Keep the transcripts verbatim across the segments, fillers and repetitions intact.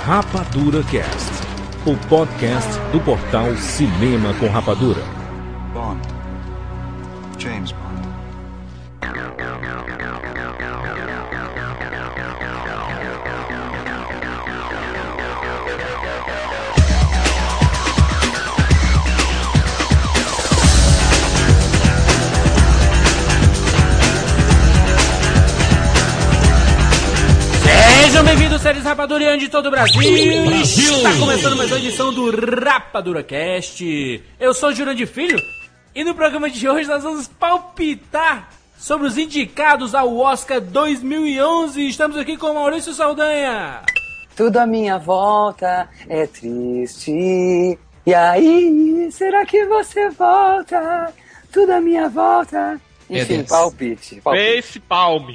Rapadura Cast, o podcast do portal Cinema com Rapadura. Bond. James Bond. Sejam bem-vindos, séries rapadurianos de todo o Brasil. Brasil! Está começando mais uma edição do Rapadura Cast. Eu sou o Jurandir Filho e no programa de hoje nós vamos palpitar sobre os indicados ao Oscar dois mil e onze. Estamos aqui com o Maurício Saldanha. Tudo à minha volta é triste. E aí, será que você volta? Tudo à minha volta. Enfim, palpite. palpite. Face Palme.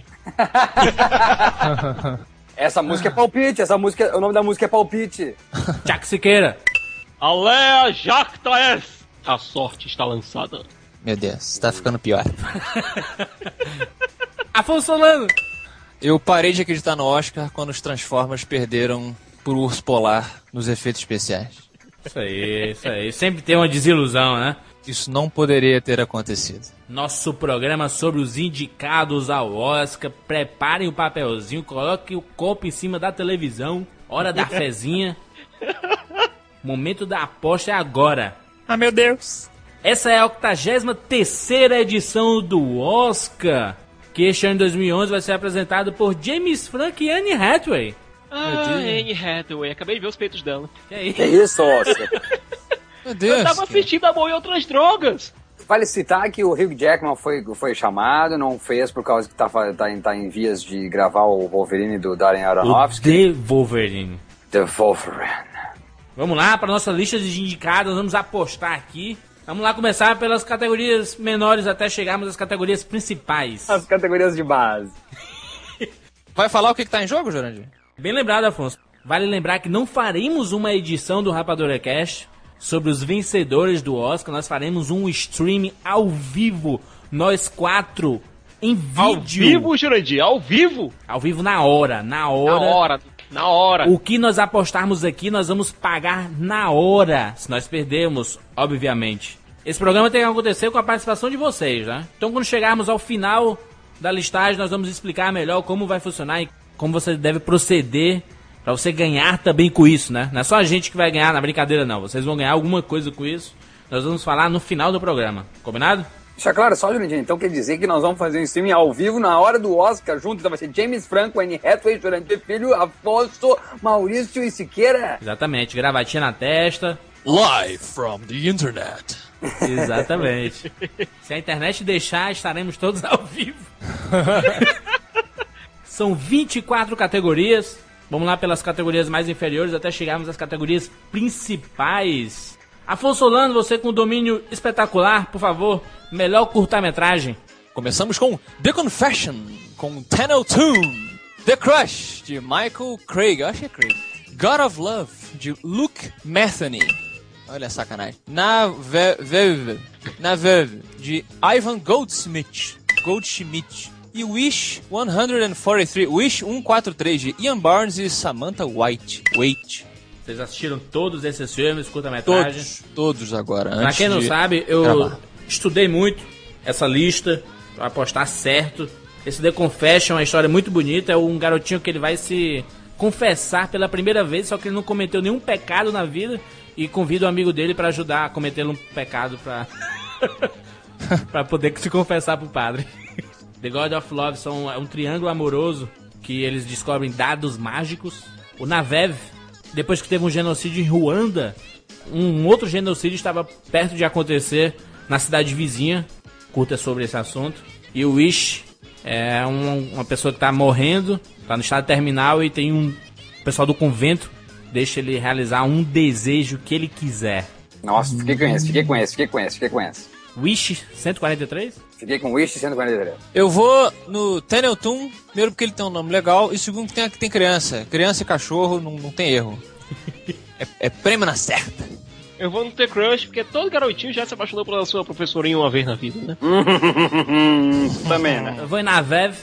Essa música é palpite, essa música, o nome da música é palpite. Jack Siqueira. Alea Jactaes. A sorte está lançada. Meu Deus, tá ficando pior. Afonso Solano. Eu parei de acreditar no Oscar quando os Transformers perderam por Urso Polar nos efeitos especiais. Isso aí, isso aí. Sempre tem uma desilusão, né? Isso não poderia ter acontecido. Nosso programa sobre os indicados ao Oscar. Preparem o papelzinho, coloquem o copo em cima da televisão. Hora da fezinha. Momento da aposta é agora. Ah, meu Deus. Essa é a octagésima terceira edição do Oscar, que este ano, em dois mil e onze, vai ser apresentado por James Franco e Anne Hathaway. Ah, Anne Hathaway. Acabei de ver os peitos dela. Que é isso? Que isso, Oscar? Meu Deus. Eu tava assistindo amor e outras drogas. Vale citar que o Hugh Jackman foi, foi chamado, não fez por causa que tá, tá, em, tá em vias de gravar o Wolverine do Darren Aronofsky. O The Wolverine. The Wolverine. Vamos lá para nossa lista de indicados, vamos apostar aqui. Vamos lá começar pelas categorias menores até chegarmos às categorias principais. As categorias de base. Vai falar o que, que tá em jogo, Jurandir? Bem lembrado, Afonso. Vale lembrar que não faremos uma edição do Rapadura Cast sobre os vencedores do Oscar. Nós faremos um stream ao vivo, nós quatro, em vídeo. Ao vivo, Jurandir? Ao vivo? Ao vivo na hora, na hora. Na hora, na hora. O que nós apostarmos aqui, nós vamos pagar na hora, se nós perdermos, obviamente. Esse programa tem que acontecer com a participação de vocês, né? Então, quando chegarmos ao final da listagem, nós vamos explicar melhor como vai funcionar e como você deve proceder pra você ganhar também com isso, né? Não é só a gente que vai ganhar na brincadeira, não. Vocês vão ganhar alguma coisa com isso. Nós vamos falar no final do programa. Combinado? Deixa claro só, Jurandir, então quer dizer que nós vamos fazer um streaming ao vivo na hora do Oscar junto. Então vai ser James Franco, Anne Hathaway, Jurandir Filho, Afonso, Maurício e Siqueira. Exatamente. Gravatinha na testa. Live from the internet. Exatamente. Se a internet deixar, estaremos todos ao vivo. São vinte e quatro categorias. Vamos lá pelas categorias mais inferiores até chegarmos às categorias principais. Afonso Solano, você com domínio espetacular, por favor, melhor curta-metragem. Começamos com The Confession, com Tunnel Tune. The Crush, de Michael Craig. Eu acho que é Craig. God of Love, de Luke Metheny. Olha a sacanagem. Na Veuve, Na Veuve, de Ivan Goldsmith. Goldschmidt. E Wish cento e quarenta e três, Wish cento e quarenta e três, de Ian Barnes e Samantha White. Wait. Vocês assistiram todos esses filmes, curta-metragens? Todos, todos agora. Pra quem não sabe, eu gravar. estudei muito essa lista, pra apostar certo. Esse The Confession é uma história muito bonita, é um garotinho que ele vai se confessar pela primeira vez, só que ele não cometeu nenhum pecado na vida, e convida um amigo dele pra ajudar a cometer um pecado pra, pra poder se confessar pro padre. The God of Love são, é um triângulo amoroso que eles descobrem dados mágicos. O Navev, depois que teve um genocídio em Ruanda, um outro genocídio estava perto de acontecer na cidade vizinha. Curta sobre esse assunto. E o Wish é um, uma pessoa que está morrendo, está no estado terminal e tem um pessoal do convento deixa ele realizar um desejo que ele quiser. Nossa, fiquei com esse, fiquei com esse, fiquei com esse, fiquei com esse. Wish cento e quarenta e três? Fiquei com Wish cento e quarenta e três. Eu vou no Tunnel Tune, primeiro porque ele tem um nome legal, e segundo que tem, que tem criança. Criança e cachorro, não, não tem erro. é, é prêmio na certa. Eu vou no The Crush, porque todo garotinho já se apaixonou pela sua professorinha uma vez na vida, né? Também, né? Eu vou em Navev,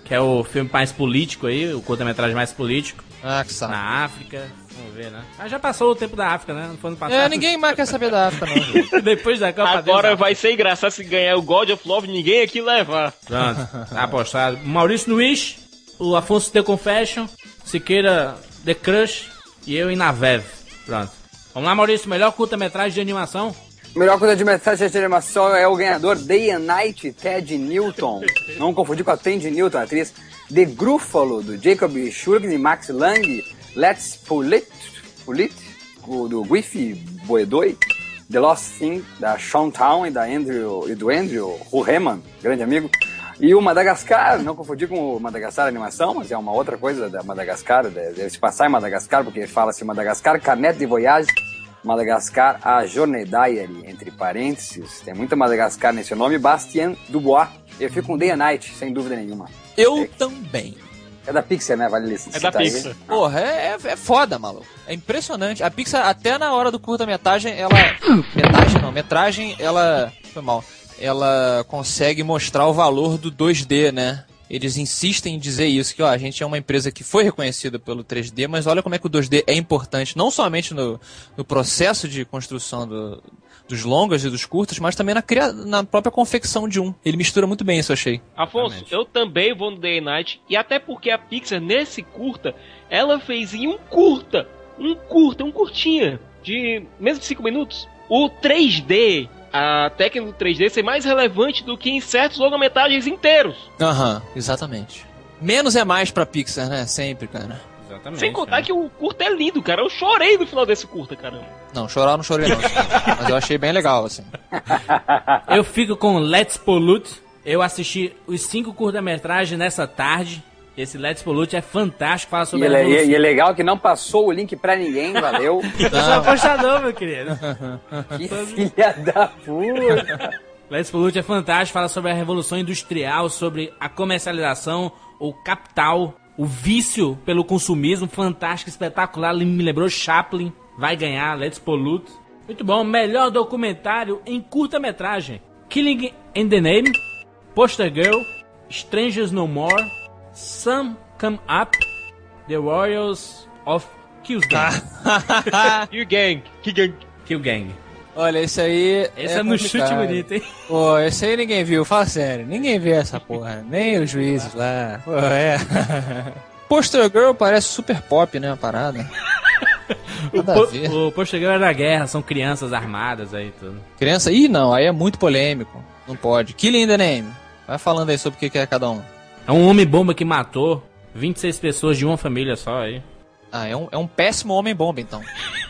que é o filme mais político aí, o curta-metragem mais político. Ah, que saco. Na África. Vamos ver, né? Ah, já passou o tempo da África, né? Não foi no passado. É, ninguém mais quer saber da África, não. Depois da Copa Agora Deus, vai ser engraçado se ganhar o God of Love, ninguém aqui levar. Pronto, tá apostado. Maurício Luiz, o Afonso The Confession, Siqueira The Crush e eu em Navev. Pronto. Vamos lá, Maurício, melhor curta-metragem de animação? O melhor coisa de mensagem de animação é o ganhador Day and Night, Ted Newton. Não confundir com a Tandy Newton, a atriz The Gruffalo, do Jacob Shulgin e Max Lang. Let's Pull It, Pull It o do Griffey Boedoi. The Lost Thing, da Sean Town e, da Andrew, e do Andrew Hureman, grande amigo. E o Madagascar, não confundir com o Madagascar animação, mas é uma outra coisa da Madagascar, deve se passar em Madagascar, porque fala-se Madagascar, Carnet de Voyage, Madagascar, a Journée Diary, entre parênteses. Tem muita Madagascar nesse nome. Bastien Dubois. Eu fico com Day and Night, sem dúvida nenhuma. Eu é, também. É da Pixar, né? Vale citar. É da Pixar. Aí. Porra, é, é, é foda, maluco. É impressionante. A Pixar, até na hora do curta-metragem, ela... Metragem não, metragem, ela... Foi mal. Ela consegue mostrar o valor do dois D, né? Eles insistem em dizer isso, que ó, a gente é uma empresa que foi reconhecida pelo três D, mas olha como é que o dois D é importante, não somente no, no processo de construção do, dos longas e dos curtas, mas também na, cria, na própria confecção de um. Ele mistura muito bem isso, eu achei. Afonso, Realmente. eu também vou no Day and Night, e até porque a Pixar, nesse curta, ela fez em um curta, um curta, um curtinha, de mesmo de cinco minutos, o três D... a técnica do três D ser mais relevante do que em certos longa-metragens inteiros. Aham, uhum, exatamente. Menos é mais pra Pixar, né? Sempre, cara. Exatamente. Sem contar cara. que o curta é lindo, cara. Eu chorei no final desse curta, caramba. Não, chorar eu não chorei não. Mas eu achei bem legal, assim. Eu fico com Let's Pollute. Eu assisti os cinco curta-metragens nessa tarde. Esse Let's Pollute é fantástico, fala sobre e, a é, revolução. e é legal que não passou o link pra ninguém, valeu. Eu sou apostador, meu querido. Que filha da puta. Let's Pollute é fantástico, fala sobre a revolução industrial, sobre a comercialização, o capital, o vício pelo consumismo, fantástico, espetacular, me lembrou Chaplin, vai ganhar, Let's Pollute. Muito bom, melhor documentário em curta-metragem. Killing in the Name, Poster Girl, Strangers No More, Some Come Up, The Warriors of Kill Gang. Kill Gang. Kill Gang. Kill Gang. Olha, esse aí Esse é, é no complicado. chute bonito, hein? Pô, esse aí ninguém viu, fala sério. Ninguém viu essa porra. Nem os juízes lá. Pô, é. Poster Girl parece super pop, né? A parada. O, Nada po a ver. o Poster Girl é da guerra, são crianças armadas aí tudo. Criança? Ih, não, aí é muito polêmico. Não pode. Killing in the Name. Vai falando aí sobre o que é cada um. É um homem-bomba que matou vinte e seis pessoas de uma família só aí. Ah, é um, é um péssimo homem-bomba, então.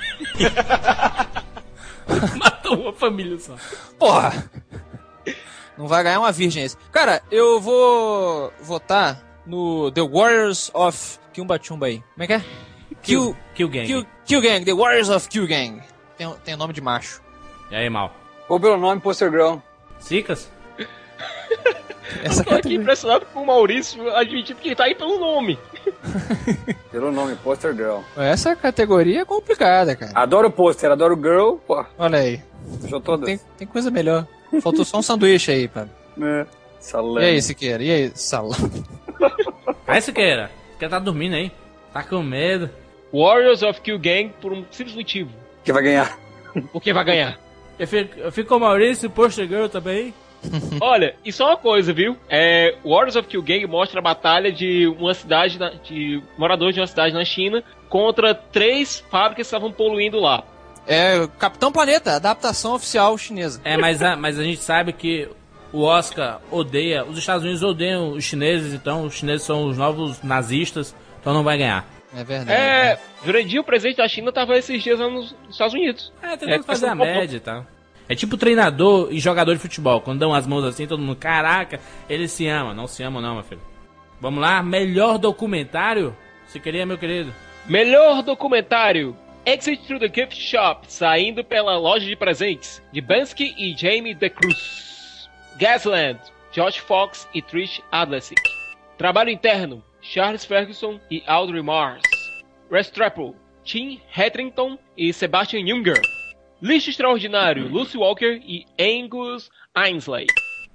Matou uma família só. Porra! Não vai ganhar uma virgem esse. Cara, eu vou votar no The Warriors of Kimba Chumba aí. Como é que é? Kill, Kill Gang. Kill, Kill Gang, The Warriors of Kill Gang. Tem, tem nome de macho. E aí, mal? Ou pelo nome Poster Girl. Cicas? Essa Eu tô aqui impressionado com o Maurício admitindo que ele tá aí pelo nome. Pelo nome Poster Girl. Essa categoria é complicada, cara. Adoro pôster, adoro girl. Pô, Olha aí. fechou todas. Tem, tem coisa melhor. Faltou só um sanduíche aí, pá. É. E Salame. aí, Siqueira? E aí, salame? Aí, Siqueira. Siqueira tá dormindo aí. Tá com medo. Warriors of Kill Gang por um simples motivo. Que vai ganhar. Porque vai ganhar. Eu fico, eu fico com o Maurício e Poster Girl também. Olha, e só uma coisa, viu? É, Warriors of Kill Gang mostra a batalha de uma cidade, na, de moradores de uma cidade na China contra três fábricas que estavam poluindo lá. É, Capitão Planeta, adaptação oficial chinesa. É, mas a, mas a gente sabe que o Oscar odeia, os Estados Unidos odeiam os chineses, então os chineses são os novos nazistas, então não vai ganhar. É verdade. É, Jurandir, o presidente da China, tava esses dias lá nos Estados Unidos. É, tentando É, fazer a questão do média e tal. É tipo treinador e jogador de futebol. Quando dão as mãos assim, todo mundo, caraca, eles se amam. Não se amam não, meu filho. Vamos lá, melhor documentário? Se queria, meu querido. Melhor documentário: Exit Through the Gift Shop, saindo pela loja de presentes, de Bansky e Jamie De Cruz. Gasland, Josh Fox e Trish Adlesik. Trabalho interno: Charles Ferguson e Audrey Mars. Restrepo, Tim Hetherington e Sebastian Junger. Lixo Extraordinário, Lucy Walker e Angus Ainsley.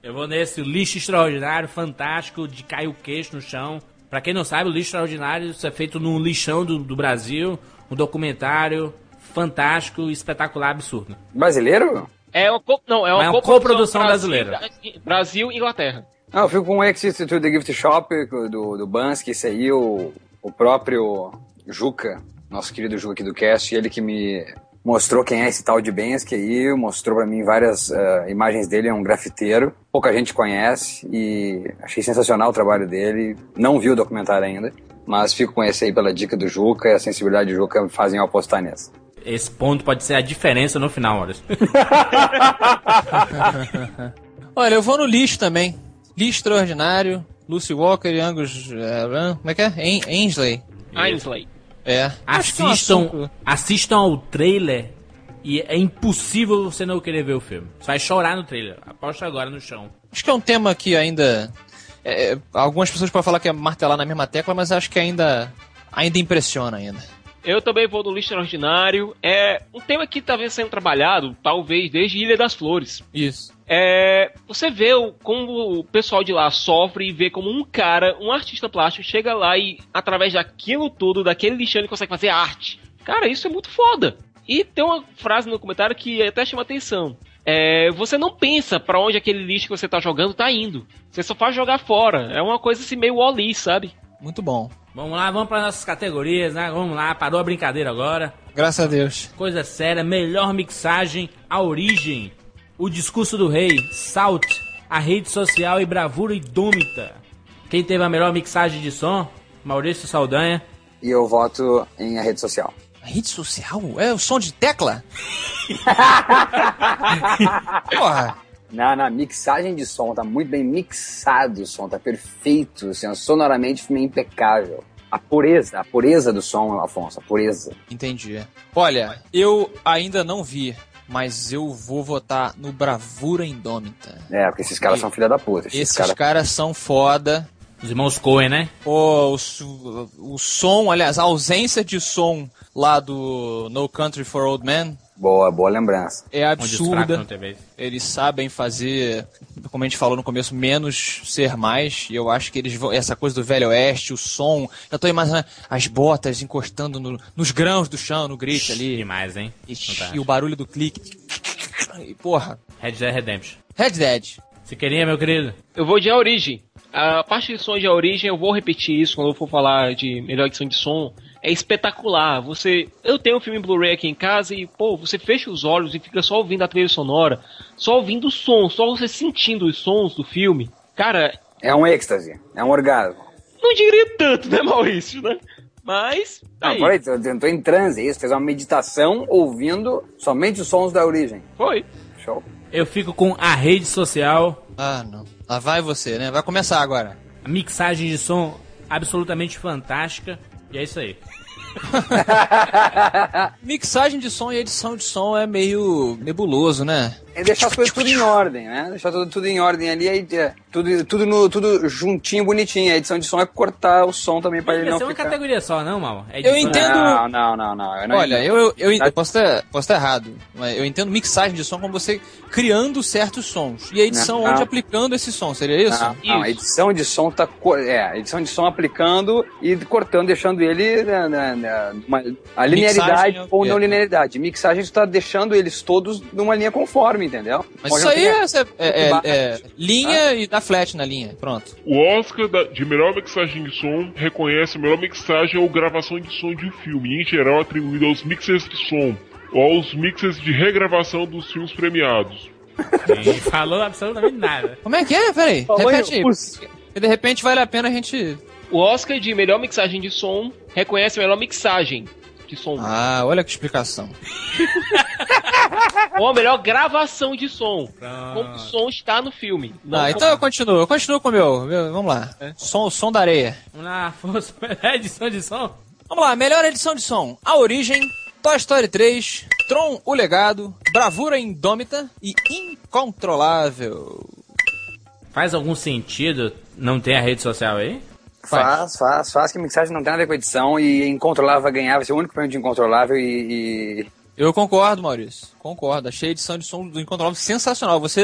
Eu vou nesse lixo extraordinário, fantástico, de cair o queixo no chão. Pra quem não sabe, o lixo extraordinário isso é feito num lixão do, do Brasil, um documentário fantástico, espetacular, absurdo. Brasileiro? É uma, co- não, é uma, Mas é uma coprodução brasileira. Brasil e Inglaterra. Não, eu fico com o Exit to the Gift Shop do, do Bansky, esse aí, o, o próprio Juca, nosso querido Juca aqui do cast, ele que me mostrou quem é esse tal de Bansky aí, mostrou pra mim várias uh, imagens dele, é um grafiteiro, pouca gente conhece e achei sensacional o trabalho dele, não vi o documentário ainda, mas fico com esse aí pela dica do Juca e a sensibilidade do Juca me fazem eu apostar nessa. Esse ponto pode ser a diferença no final, olha. Olha, eu vou no lixo também. Lixo extraordinário, Lucy Walker e Angus... Uh, como é que é? An- Ainsley. Ainsley. É. Acho que é um Assistam, assunto- assistam ao trailer e é impossível você não querer ver o filme. Você vai chorar no trailer. Aposta agora no chão. Acho que é um tema que ainda... é, algumas pessoas podem falar que é martelar na mesma tecla, mas acho que ainda, ainda impressiona ainda. Eu também vou no lixo extraordinário. É um tema que está sendo trabalhado, talvez, desde Ilha das Flores. Isso. É, você vê o, como o pessoal de lá sofre e vê como um cara, um artista plástico, chega lá e, através daquilo tudo, daquele lixão, ele consegue fazer arte. Cara, isso é muito foda. E tem uma frase no comentário que até chama atenção. É, você não pensa pra onde aquele lixo que você tá jogando tá indo. Você só faz jogar fora. É uma coisa assim meio Wall-E, sabe? Muito bom. Vamos lá, vamos para nossas categorias, né? Vamos lá, parou a brincadeira agora. Graças a Deus. Coisa séria, melhor mixagem, A Origem, O Discurso do Rei, Salt, A Rede Social e Bravura Indômita. Quem teve a melhor mixagem de som? Maurício Saldanha. E eu voto em A Rede Social. A rede social? É o som de tecla? Porra. Na, na mixagem de som, tá muito bem mixado o som, tá perfeito, assim, sonoramente filme impecável. A pureza, a pureza do som, Afonso, a pureza. Entendi. Olha, eu ainda não vi, mas eu vou votar no Bravura Indômita. É, porque esses caras são filha da puta. Esses, Esses caras... caras são foda. Os irmãos Coen, né? Pô, o, su- o som, aliás, a ausência de som lá do No Country for Old Men Boa, boa lembrança. é Onde os fracos absurda. não teve. Eles sabem fazer, como a gente falou no começo, menos ser mais. E eu acho que eles vão. Essa coisa do Velho Oeste, o som. Eu tô imaginando as botas encostando no- nos grãos do chão, no grit ali. Demais, hein? E, Fantástico. e o barulho do clique. E, porra. Red Dead Redemption. Red Dead. Você queria, meu querido? Eu vou de A Origem. A parte de som de A Origem, eu vou repetir isso quando eu for falar de melhor edição de som. É espetacular. Você, eu tenho um filme Blu-ray aqui em casa e, pô, você fecha os olhos e fica só ouvindo a trilha sonora, só ouvindo o som, só você sentindo os sons do filme. Cara, É um êxtase, é um orgasmo. não diria tanto, né, Maurício, né? Mas, tá Não, aí. peraí, eu tô em transe, isso, fez uma meditação ouvindo somente os sons da origem. Foi. Show. Eu fico com A Rede Social. Ah, não. Lá vai você, né? Vai começar agora. A mixagem de som absolutamente fantástica. E é isso aí. Mixagem de som e edição de som é meio nebuloso, né? É deixar as coisas tudo em ordem, né? Deixar tudo, tudo em ordem ali, aí, é, tudo, tudo, no, tudo juntinho, bonitinho. A edição de som é cortar o som também pra ele Devia não ser uma ficar... categoria só, não, Mal? É Eu edição- entendo- Não, não, não, não. Eu não Olha, entendo. eu, eu, eu posso estar posso estar errado, mas eu entendo mixagem de som como você criando certos sons. E a edição Não. onde aplicando esse som, seria isso? Não, não, a edição de som tá. co- É, a edição de som aplicando e cortando, deixando ele na, na- na- numa- a linearidade Mixagem é o ou quê? não linearidade. Mixagem tu tá deixando eles todos numa linha conforme, entendeu? Mas Pode isso aí não é, ter- é- é- é linha e dá flat na linha. Pronto. O Oscar da- de melhor mixagem de som reconhece a melhor mixagem ou gravação de som de um filme, em geral atribuído aos mixers de som ou aos mixers de regravação dos filmes premiados. Ninguém falou absolutamente nada. Como é que é? Peraí, Falou repete em- aí. os- porque de repente vale a pena a gente... O Oscar de melhor mixagem de som reconhece a melhor mixagem de som. Ah, olha que explicação. Ou a melhor gravação de som. Como o som está no filme. Não Ah, como- então eu continuo. Eu continuo com o meu. meu vamos lá. Som, som da areia. Vamos lá, força, melhor edição de som. Vamos lá, melhor edição de som. A Origem, Toy Story três, Tron, O Legado, Bravura Indômita e Incontrolável. Faz algum sentido não ter a rede social aí? Faz, faz, faz, que a mixagem não tem nada a ver com a edição e Incontrolável vai ganhar, vai ser o único prêmio de Incontrolável e... e... Eu concordo, Maurício. Concordo. Achei a edição de som do Incontrolável sensacional. Você,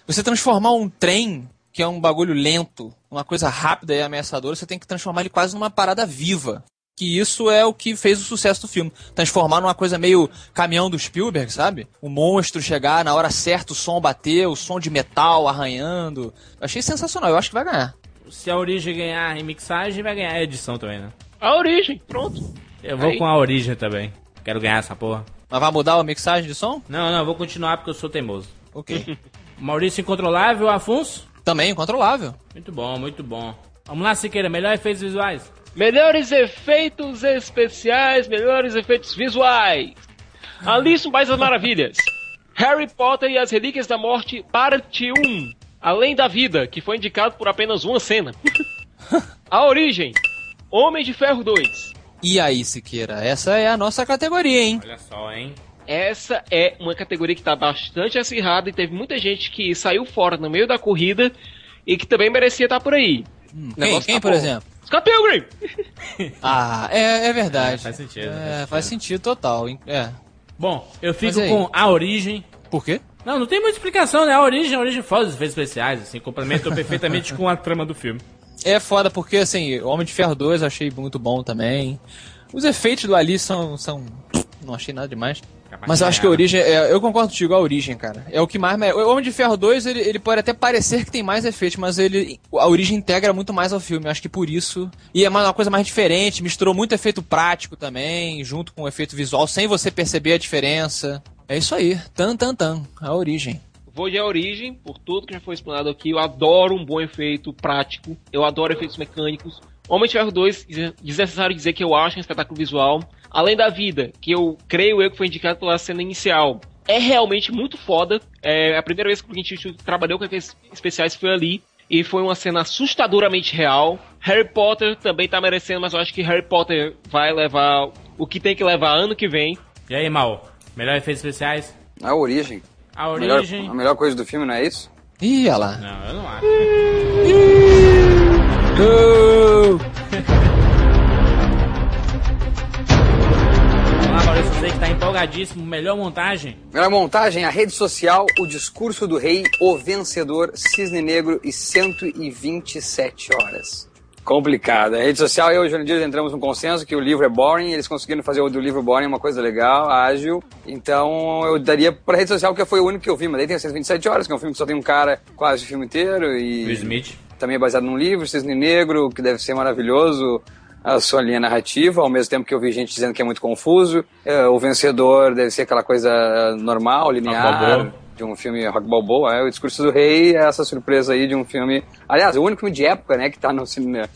Você transformar um trem, que é um bagulho lento, uma coisa rápida e ameaçadora, você tem que transformar ele quase numa parada viva. Que isso é o que fez o sucesso do filme. Transformar numa coisa meio caminhão do Spielberg, sabe? O monstro chegar na hora certa, o som bater, o som de metal arranhando. Eu achei sensacional, eu acho que vai ganhar. Se a Origem ganhar em mixagem, vai ganhar a edição também, né? A Origem, pronto. Eu vou Aí. com a Origem também. Quero ganhar essa porra. Mas vai mudar a mixagem de som? Não, não, eu vou continuar porque eu sou teimoso. Ok. Maurício Incontrolável, Afonso? Também, controlável. Muito bom, muito bom. Vamos lá, Siqueira, melhor efeitos visuais. Melhores efeitos especiais, melhores efeitos visuais. Alice no País das Maravilhas. Harry Potter e as Relíquias da Morte, parte um. Além da Vida, que foi indicado por apenas uma cena. A Origem. Homem de Ferro dois. E aí, Siqueira, essa é a nossa categoria, hein? Olha só, hein? Essa é uma categoria que está bastante acirrada e teve muita gente que saiu fora no meio da corrida e que também merecia estar por aí. Hum, O quem, negócio quem tá por bom. exemplo? Scott Pilgrim! Ah, é, é verdade. É, faz sentido, É, faz faz, sentido. sentido total. hein? É. Bom, eu fico Mas aí? com A Origem. Por quê? Não, não tem muita explicação, né? A Origem, a Origem foda os efeitos especiais, assim, complementou perfeitamente com a trama do filme. É foda porque, assim, Homem de Ferro dois eu achei muito bom também. Os efeitos do Ali são... são... não achei nada demais. Mas eu acho que a Origem... É, eu concordo contigo, a Origem, cara. É o que mais... O Homem de Ferro dois, ele, ele pode até parecer que tem mais efeitos, mas ele a Origem integra muito mais ao filme. Eu acho que por isso... E é uma coisa mais diferente, misturou muito efeito prático também, junto com o efeito visual, sem você perceber a diferença. É isso aí. Tan, tan, tan. A Origem. Vou de A Origem, por tudo que já foi explanado aqui. Eu adoro um bom efeito prático. Eu adoro efeitos mecânicos. Homem de Ferro dois, desnecessário dizer que eu acho um espetáculo visual. Além da Vida, que eu creio eu que foi indicado pela cena inicial. É realmente muito foda. É a primeira vez que o Clint Eastwood trabalhou com efeitos especiais foi ali. E foi uma cena assustadoramente real. Harry Potter também tá merecendo, mas eu acho que Harry Potter vai levar o que tem que levar ano que vem. E aí, Mal? Melhor efeitos especiais? A Origem. A A melhor, Origem... a melhor coisa do filme, não é isso? Ih, olha lá. Não, eu não acho. Vamos lá, Maurício, você que tá empolgadíssimo. Melhor montagem? Melhor montagem, a rede social, o discurso do rei, o vencedor, Cisne Negro e cento e vinte e sete horas. Complicado. A rede social, eu e o Júnior Dias entramos num consenso que o livro é boring, eles conseguiram fazer o do livro boring uma coisa legal, ágil. Então eu daria pra rede social, porque foi o único que eu vi, mas daí tem cento e vinte e sete horas, que é um filme que só tem um cara quase o filme inteiro. E Will Smith. também é baseado num livro, Cisne Negro, que deve ser maravilhoso, a sua linha narrativa, ao mesmo tempo que eu vi gente dizendo que é muito confuso. É, o vencedor deve ser aquela coisa normal, linear, de um filme Rock Balboa. É, o Discurso do Rei é essa surpresa aí de um filme... Aliás, o único filme de época, né, que tá no cinema,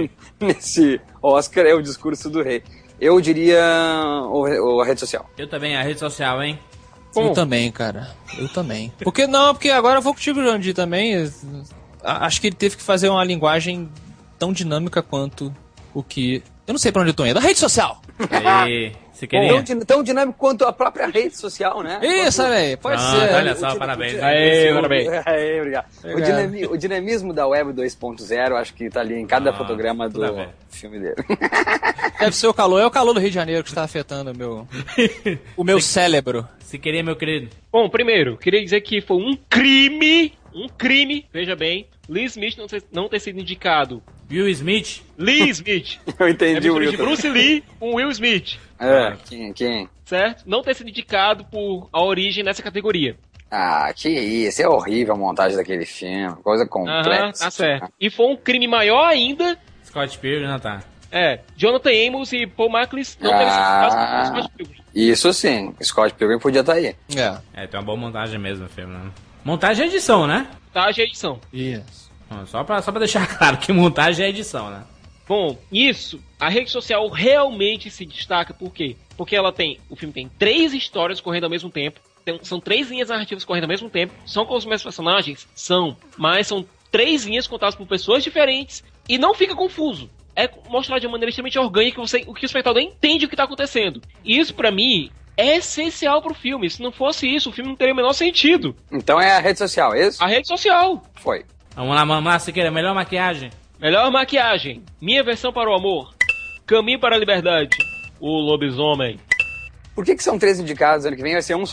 nesse Oscar é o Discurso do Rei. Eu diria o, o, a rede social. Eu também, a rede social, hein? Eu também, cara. Eu também. Porque não, porque agora eu vou contigo, Jandir, também. Acho que ele teve que fazer uma linguagem tão dinâmica quanto o que... Eu não sei pra onde eu tô indo. A rede social! Aí, você queria? Tão, din- tão dinâmico quanto a própria rede social, né? Isso, olha aí. Pode Ah, ser. olha O só, din- parabéns. o din- Aê, o- parabéns. Aê, obrigado. O, Obrigado. dinami- o dinamismo da Web dois ponto zero, acho que tá ali em cada Ah, fotograma tudo a do ver. filme dele. Deve ser o calor. É o calor do Rio de Janeiro que está afetando o meu, o meu cérebro. Se queria, meu querido. Bom, primeiro, queria dizer que foi um crime, um crime, veja bem, Lee Smith não ter, não ter sido indicado. Will Smith? Lee Smith. Eu É entendi o mistura de Wilton. Bruce Lee com Will Smith, É, quem, quem? certo? Não ter sido indicado por A Origem nessa categoria. Ah, que isso, é horrível a montagem daquele filme, coisa Aham, complexa. tá certo. E foi um crime maior ainda, Scott Pilgrim, não tá. é, Jonathan Amos e Paul Mackless não terem sido Ah. indicados por Scott Pilgrim. Isso sim, Scott Pilgrim podia estar aí. É. É, tem uma boa montagem mesmo o filme, né? Montagem é edição, né? Montagem e edição. Isso. Bom, Só pra, só pra deixar claro que montagem é edição, né? Bom, isso, a rede social realmente se destaca, por quê? Porque ela tem, o filme tem três histórias correndo ao mesmo tempo, tem- são três linhas narrativas correndo ao mesmo tempo, são com os mesmos personagens? São, mas são três linhas contadas por pessoas diferentes e não fica confuso. É mostrado de uma maneira extremamente orgânica, você, o que o espectador entende o que está acontecendo. E isso, pra mim, é essencial pro filme. Se não fosse isso, o filme não teria o menor sentido. Então é a rede social, é isso? A rede social. Foi. Vamos lá, vamos lá, Siqueira, melhor maquiagem. Melhor maquiagem. Minha versão para o amor. Caminho para a liberdade. O lobisomem. Por que, que são três indicados? Ano que vem vai ser um só.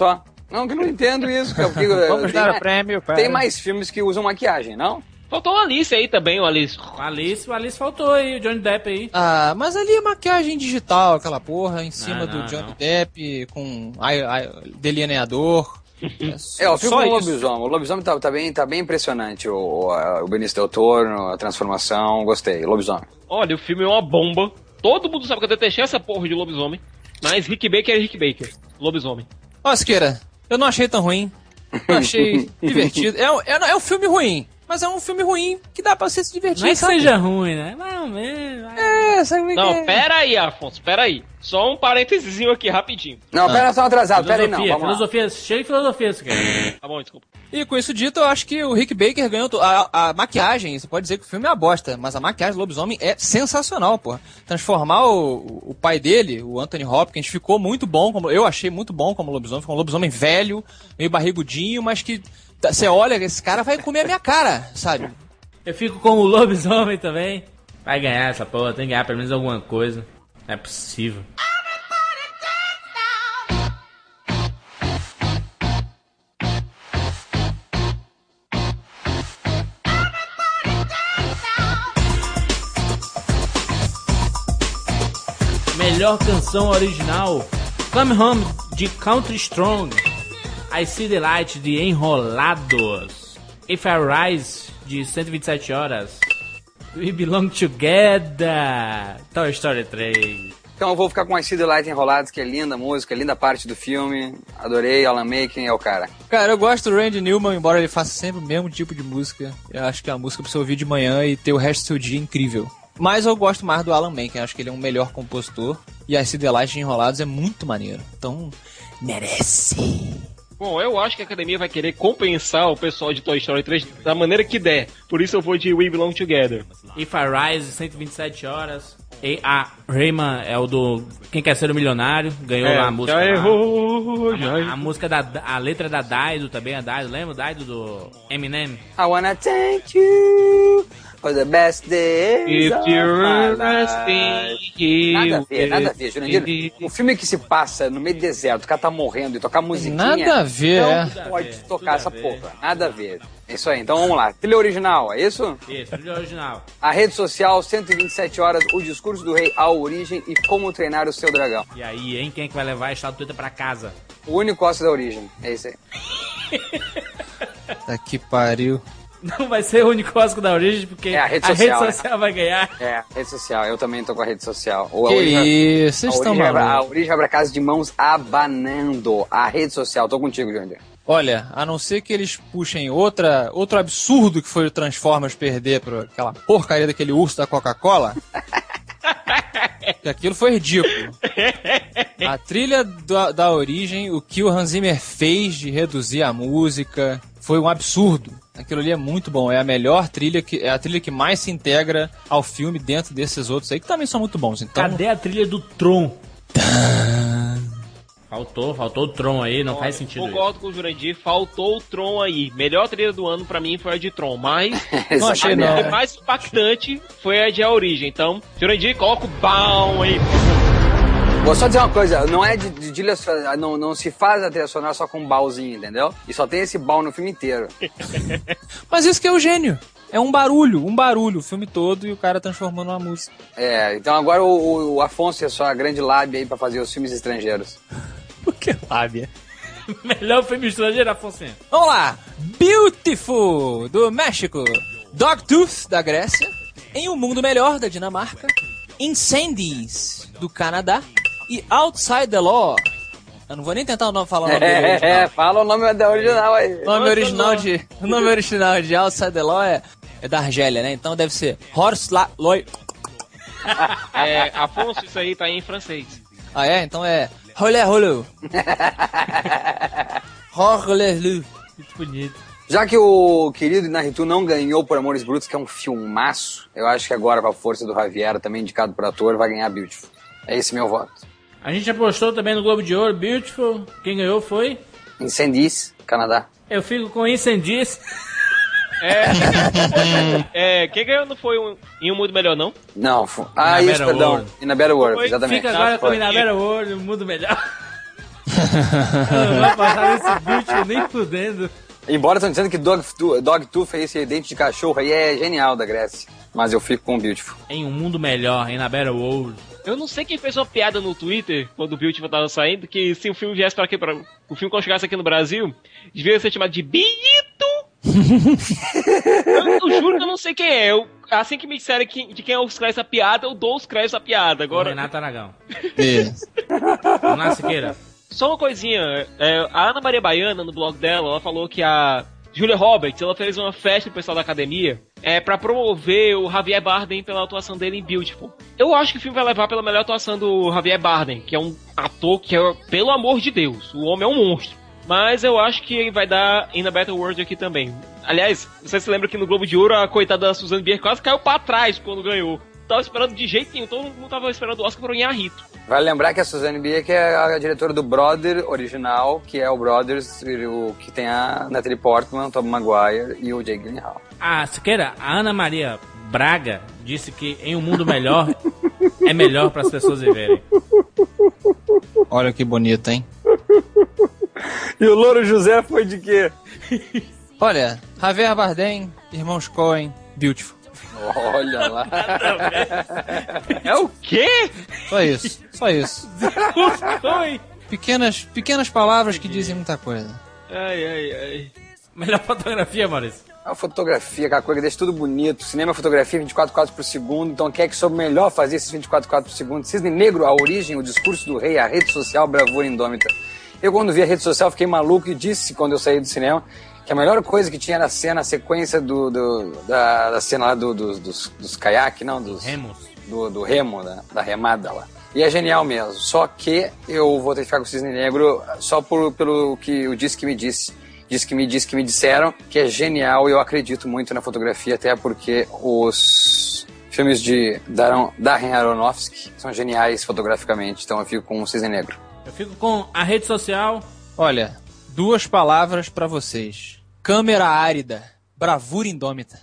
Não, que eu não entendo isso, cara. Porque, Vamos tem, dar o prêmio, para. tem mais filmes que usam maquiagem, não? Faltou o Alice aí também, o Alice. O Alice, o Alice faltou aí, o Johnny Depp aí. Ah, mas ali é maquiagem digital, aquela porra, em cima Não, do não, Johnny não. Depp, com ai, ai, delineador. É, É, o filme só do isso. lobisomem. O lobisomem tá, tá, bem, tá bem impressionante. O, o, o Benício Del Toro, a transformação, gostei. Lobisomem. Olha, o filme é uma bomba. Todo mundo sabe que eu detestei essa porra de lobisomem. Mas Rick Baker é Rick Baker. Lobisomem. Ó, Siqueira, eu não achei tão ruim. Eu achei divertido. É, um- é, é um filme ruim, mas é um filme ruim que dá pra você se divertir. Não é que sabe? seja ruim, né? Não, mesmo. É, sabe como é que Não, é? pera aí, Afonso, pera aí. Só um parênteses aqui, rapidinho. Não, pera, só um atrasado. Pera aí, não. Filosofia, Vamos lá. filosofia, cheio de filosofia isso, cara. Tá bom, desculpa. E com isso dito, eu acho que o Rick Baker ganhou to- a, a maquiagem. Você pode dizer que o filme é uma bosta, mas a maquiagem do lobisomem é sensacional, porra. Transformar o, o pai dele, o Anthony Hopkins, ficou muito bom. Como, eu achei muito bom como lobisomem. Ficou um lobisomem velho, meio barrigudinho, mas que tá- você olha, esse cara vai comer a minha cara, sabe? Eu fico como lobisomem também. Vai ganhar essa porra, tem que ganhar pelo menos alguma coisa. Não é possível. Melhor canção original: Come Home, de Country Strong. I See the Light, de Enrolados. If I Rise, de cento e vinte e sete horas. We Belong Together, Toy Story três. Então eu vou ficar com a See the Light Enrolados, que é linda a música, linda parte do filme. Adorei, Alan Menken é o cara. Cara, eu gosto do Randy Newman, embora ele faça sempre o mesmo tipo de música. Eu acho que é uma música pra você ouvir de manhã e ter o resto do seu dia incrível. Mas eu gosto mais do Alan Menken, acho que ele é um melhor compositor. E a C D Light de Enrolados é muito maneiro. Então, merece. Bom, eu acho que a academia vai querer compensar o pessoal de Toy Story três da maneira que der. Por isso eu vou de We Belong Together. If I Rise, cento e vinte e sete horas. E a Rayman é o do Quem Quer Ser o Milionário. Ganhou lá a música. já lá. errou, já A, errou. a música da a letra da Daido também, a Daido, lembra o Daido do Eminem? I wanna thank you for the best days If of you're my resting life. here, Nada a ver, nada a ver, Jurandir. Um filme que se passa no meio do deserto, o cara tá morrendo e tocar musiquinha. Nada a ver, não é. pode Tudo a ver, tocar tudo a essa ver. porra. Nada a ver. É isso aí, então vamos lá. Trilha original, é isso? Isso, trilha original. A rede social, cento e vinte e sete horas, o discurso do rei, a origem e como treinar o seu dragão. E aí, hein? Quem é que vai levar a estatueta pra casa? O único Oscar da origem, é isso aí. Tá que pariu. Não vai ser o único Oscar da origem, porque É a rede social, né? social vai ganhar. É, rede social, eu também tô com a rede social. Ou a Que origem- isso, vocês a estão origem vai pra- a malucos. origem vai pra casa de mãos abanando. A rede social, tô contigo, Jandir. Olha, a não ser que eles puxem outra, outro absurdo que foi o Transformers perder pra aquela porcaria daquele urso da Coca-Cola. Que aquilo foi ridículo. A trilha da, da origem, o que o Hans Zimmer fez de reduzir a música, foi um absurdo. Aquilo ali é muito bom. É a melhor trilha, que é a trilha que mais se integra ao filme dentro desses outros aí, que também são muito bons. Então, Cadê a trilha do Tron? Faltou, faltou o Tron aí, não faz sentido isso. Concordo com o Jurandir, faltou o Tron aí. Melhor trilha do ano pra mim foi a de Tron, mas não achei a não. trilha mais impactante foi a de A Origem. Então, Jurandir, coloca o baum aí. Vou só dizer uma coisa, não é de, de trilha sonora- não, não se faz a trilha sonora só com um baúzinho, entendeu? E só tem esse baú no filme inteiro. mas isso que é o gênio. É um barulho, um barulho, o filme todo e o cara transformando uma música. É, então agora o, o Afonso é só a grande lábia aí pra fazer os filmes estrangeiros. O que lábia? Melhor filme estrangeiro, Afonso. Vamos lá! Beautiful, do México. Dogtooth, da Grécia. Em Um Mundo Melhor, da Dinamarca. Incendies, do Canadá. E Outside the Law. Eu não vou nem tentar o nome, falar o nome dele É, original. é, fala o nome da original aí. O nome original de, o nome original de Outside the Law é, é da Argélia, né? Então deve ser Horst La Loy. É, Afonso, isso aí tá em francês. Ah, é? Então é Rolé Rolou. Rolé Muito bonito. Já que o querido Inarritu não ganhou por Amores Brutos, que é um filmaço, eu acho que agora, com a força do Javier, também indicado por ator, vai ganhar Beautiful. É esse meu voto. A gente apostou também no Globo de Ouro, Beautiful. Quem ganhou foi? Incendies, Canadá. Eu fico com Incendies. É, é, quem ganhou não foi um, em Um Mundo Melhor, não? Não, fu- ah, In a isso, Better perdão. World. In a Better World, Foi, exatamente. Fica agora Ah, com foi. In a Better World, o mundo melhor. Não vai passar nesse Beautiful nem fudendo. Embora estão dizendo que Dog, Dogtooth é esse dente de cachorro aí é genial da Grécia. Mas eu fico com o Beautiful. Em um mundo melhor, em a Better World. Eu não sei quem fez uma piada no Twitter, quando o Beautiful tava saindo, que se o filme viesse pra aqui, pra, o filme quando chegasse aqui no Brasil, devia ser chamado de Bito! eu, eu juro que eu não sei quem é. Eu, assim que me disserem que, de quem é os créditos da piada, eu dou os créditos da piada. Agora... O Renato Aragão. Isso. Vamos lá, Siqueira. Só uma coisinha, é, a Ana Maria Baiana, no blog dela, ela falou que a Julia Roberts, ela fez uma festa pro pessoal da academia é, pra promover o Javier Bardem pela atuação dele em Beautiful. Eu acho que o filme vai levar pela melhor atuação do Javier Bardem, que é um ator que é, pelo amor de Deus, o homem é um monstro. Mas eu acho que vai dar In a Better World aqui também. Aliás, você se lembra que no Globo de Ouro a coitada da Suzanne Bier quase caiu pra trás quando ganhou. Tava esperando de jeito nenhum, todo mundo tava esperando o Oscar pra ganhar Rito. Vale lembrar que a Suzanne Bier que é a diretora do Brother original, que é o Brothers, o que tem a Natalie Portman, o Tobey Maguire e o Jake Gyllenhaal. Ah, Siqueira, a Ana Maria Braga disse que em um mundo melhor é melhor para as pessoas viverem. Olha que bonito, hein? E o Louro José foi de quê? Olha, Javier Bardem, irmãos Coen, Beautiful. Olha lá. É o quê? Só isso, só isso. Pequenas, pequenas palavras que dizem muita coisa. Ai, ai, ai. Melhor fotografia, Maurício. A fotografia, aquela coisa que deixa tudo bonito. Cinema é fotografia, vinte e quatro quadros por segundo. Então quem é que soube melhor fazer esses vinte e quatro quadros por segundo? Cisne Negro, a origem, o discurso do rei, a rede social, bravura indômita. Eu quando vi a rede social fiquei maluco e disse quando eu saí do cinema que a melhor coisa que tinha na cena, a sequência do, do, da, da cena lá do, do, dos, dos caiaques, não, dos remos. Do, do remo, da, da remada lá. E é genial mesmo. Só que eu vou ter que ficar com o Cisne Negro só por, pelo que o Disse Que Me Disse. Disse que me disse que me disseram que é genial e eu acredito muito na fotografia, até porque os filmes de Darren, Darren Aronofsky são geniais fotograficamente, então eu fico com o Cisne Negro. Eu fico com a rede social. Olha, duas palavras pra vocês. Câmera árida, bravura indômita.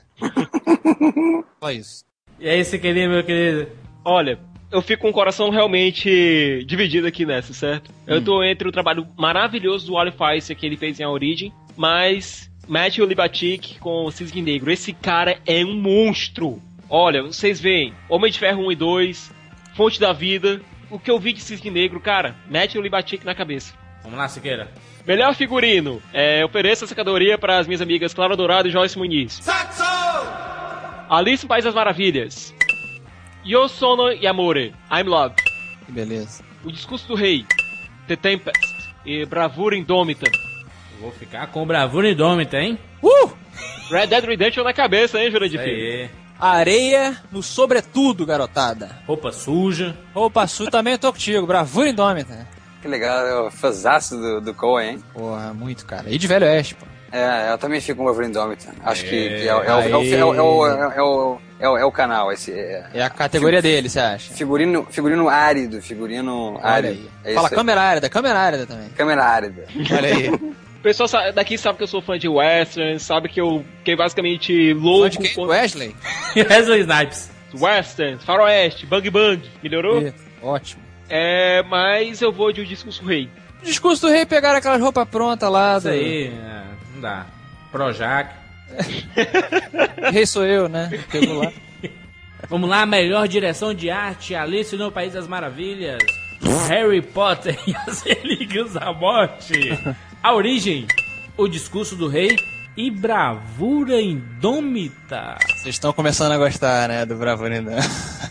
Só isso. E aí, você queria, meu querido? Olha, eu fico com o coração realmente dividido aqui nessa, certo? Hum. Eu tô entre o trabalho maravilhoso do Wally Pfister que ele fez em A Origem, mas Matthew Libatic com o Cisne Negro. Esse cara é um monstro. Olha, vocês veem, Homem de Ferro um e dois, Fonte da Vida, o que eu vi de Cisne Negro, cara, Matthew Libatic na cabeça. Vamos lá, Siqueira. Melhor figurino, é, ofereço essa categoria para as minhas amigas Clara Dourado e Joyce Muniz. Saxo! Alice no País das Maravilhas. Yo Sono e Amore, I'm Love. Que beleza. O Discurso do Rei, The Tempest e Bravura Indômita. Eu vou ficar com Bravura Indômita, hein? Uh! Red Dead Redemption na cabeça, hein, Jurandir Filho? Areia no sobretudo, garotada. Roupa suja. Roupa suja também eu tô contigo, Bravura Indômita. Que legal, é o fãzaço do, do Coen, hein? Porra, muito, cara. E de Velho Oeste, pô. É, eu também fico com o Bravura Indômita. Acho é, que, que é, é, é, é, o, é, o, é, o, é, o, é, o, é o canal. Esse, é, é a categoria fig, dele, você acha? Figurino, figurino árido, figurino árido. É Fala câmera árida, câmera árida também. Câmera árida. Olha aí. O pessoal daqui sabe que eu sou fã de Western, sabe que eu fiquei basicamente louco. Fã de quem? Com... Wesley? Wesley Snipes. Western, Faroeste, Bang Bang. Melhorou? É, ótimo. É, mas eu vou de O Discurso do Rei. O Discurso do Rei pegaram aquelas roupas prontas lá. Isso do... aí, é, não dá. Projac. Rei sou eu, né? Pegou lá. Vamos lá, melhor direção de arte, Alice no País das Maravilhas, Harry Potter e as Relíquias da Morte, A Origem, O Discurso do Rei e Bravura Indômita. Vocês estão começando a gostar, né, do Bravura Indômita.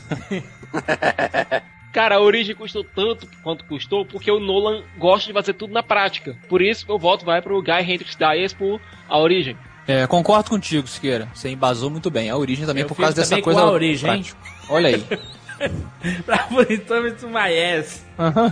Cara, A Origem custou tanto quanto custou porque o Nolan gosta de fazer tudo na prática. Por isso, meu voto vai pro Guy Hendrix Dias por A Origem. É, concordo contigo, Siqueira. Você embasou muito bem. A Origem também Eu por causa dessa com coisa. A Origem, hein? Olha aí. Bravura Indômita, my ass.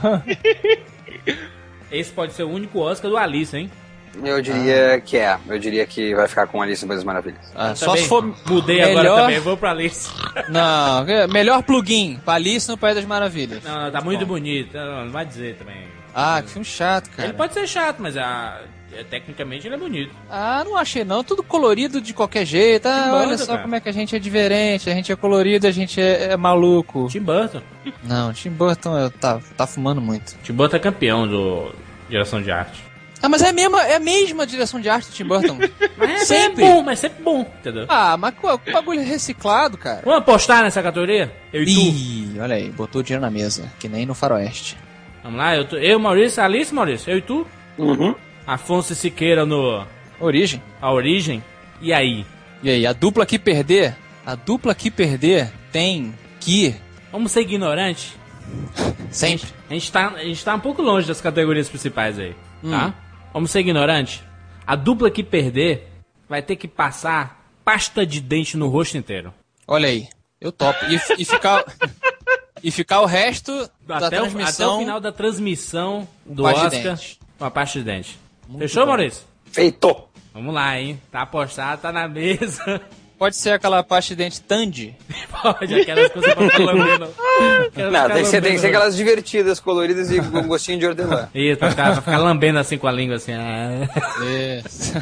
Esse pode ser o único Oscar do Alice, hein? Eu diria ah. que é. Eu diria que vai ficar com Alice no País das Maravilhas. Ah, só se for Mudei melhor... agora também, vou pra Alice. Não, melhor plugin pra Alice no País das Maravilhas. Não, não tá muito Bom. bonito. Não, não vai dizer também. Ah, que filme chato, cara. Ele pode ser chato, mas a... tecnicamente ele é bonito. Ah, não achei não. Tudo colorido de qualquer jeito. Ah, Tim olha Burton, só cara. como é que a gente é diferente. A gente é colorido, a gente é, é maluco. Tim Burton. Não, Tim Burton tá, tá fumando muito. Tim Burton é campeão do, Direção de arte. Ah, mas é a mesma, é a mesma direção de arte do Tim Burton. Mas é Sempre. bom, mas sempre bom, entendeu? Ah, mas qual que bagulho reciclado, cara? Vamos apostar nessa categoria? Eu e tu. Ih, olha aí, botou o dinheiro na mesa, que nem no Faroeste. Vamos lá, eu, tô, eu Maurício, Alice, Maurício, eu e tu. Uhum. Afonso e Siqueira no Origem. A Origem. E aí? E aí, a dupla que perder, a dupla que perder tem que... Vamos ser ignorantes? Sempre. A gente, tá, a gente tá um pouco longe das categorias principais aí, tá? Hum. Vamos ser ignorantes? A dupla que perder vai ter que passar pasta de dente no rosto inteiro. Olha aí, eu topo. E, e ficar... e ficar o resto da Até o, até transmissão... o final da transmissão do pasta de Oscar dente. com a pasta de dente. Muito Fechou, bom. Maurício? Feito! Vamos lá, hein? Tá apostado, tá na mesa. Pode ser aquela pasta de dente Tandy. Pode, aquelas coisas pra ficar lambendo. Aquelas Não, ficar tem que, ser, tem que ser lambendo. aquelas divertidas, coloridas e com gostinho de hortelã. Isso, pra ficar, pra ficar lambendo assim com a língua, assim. ah. Isso.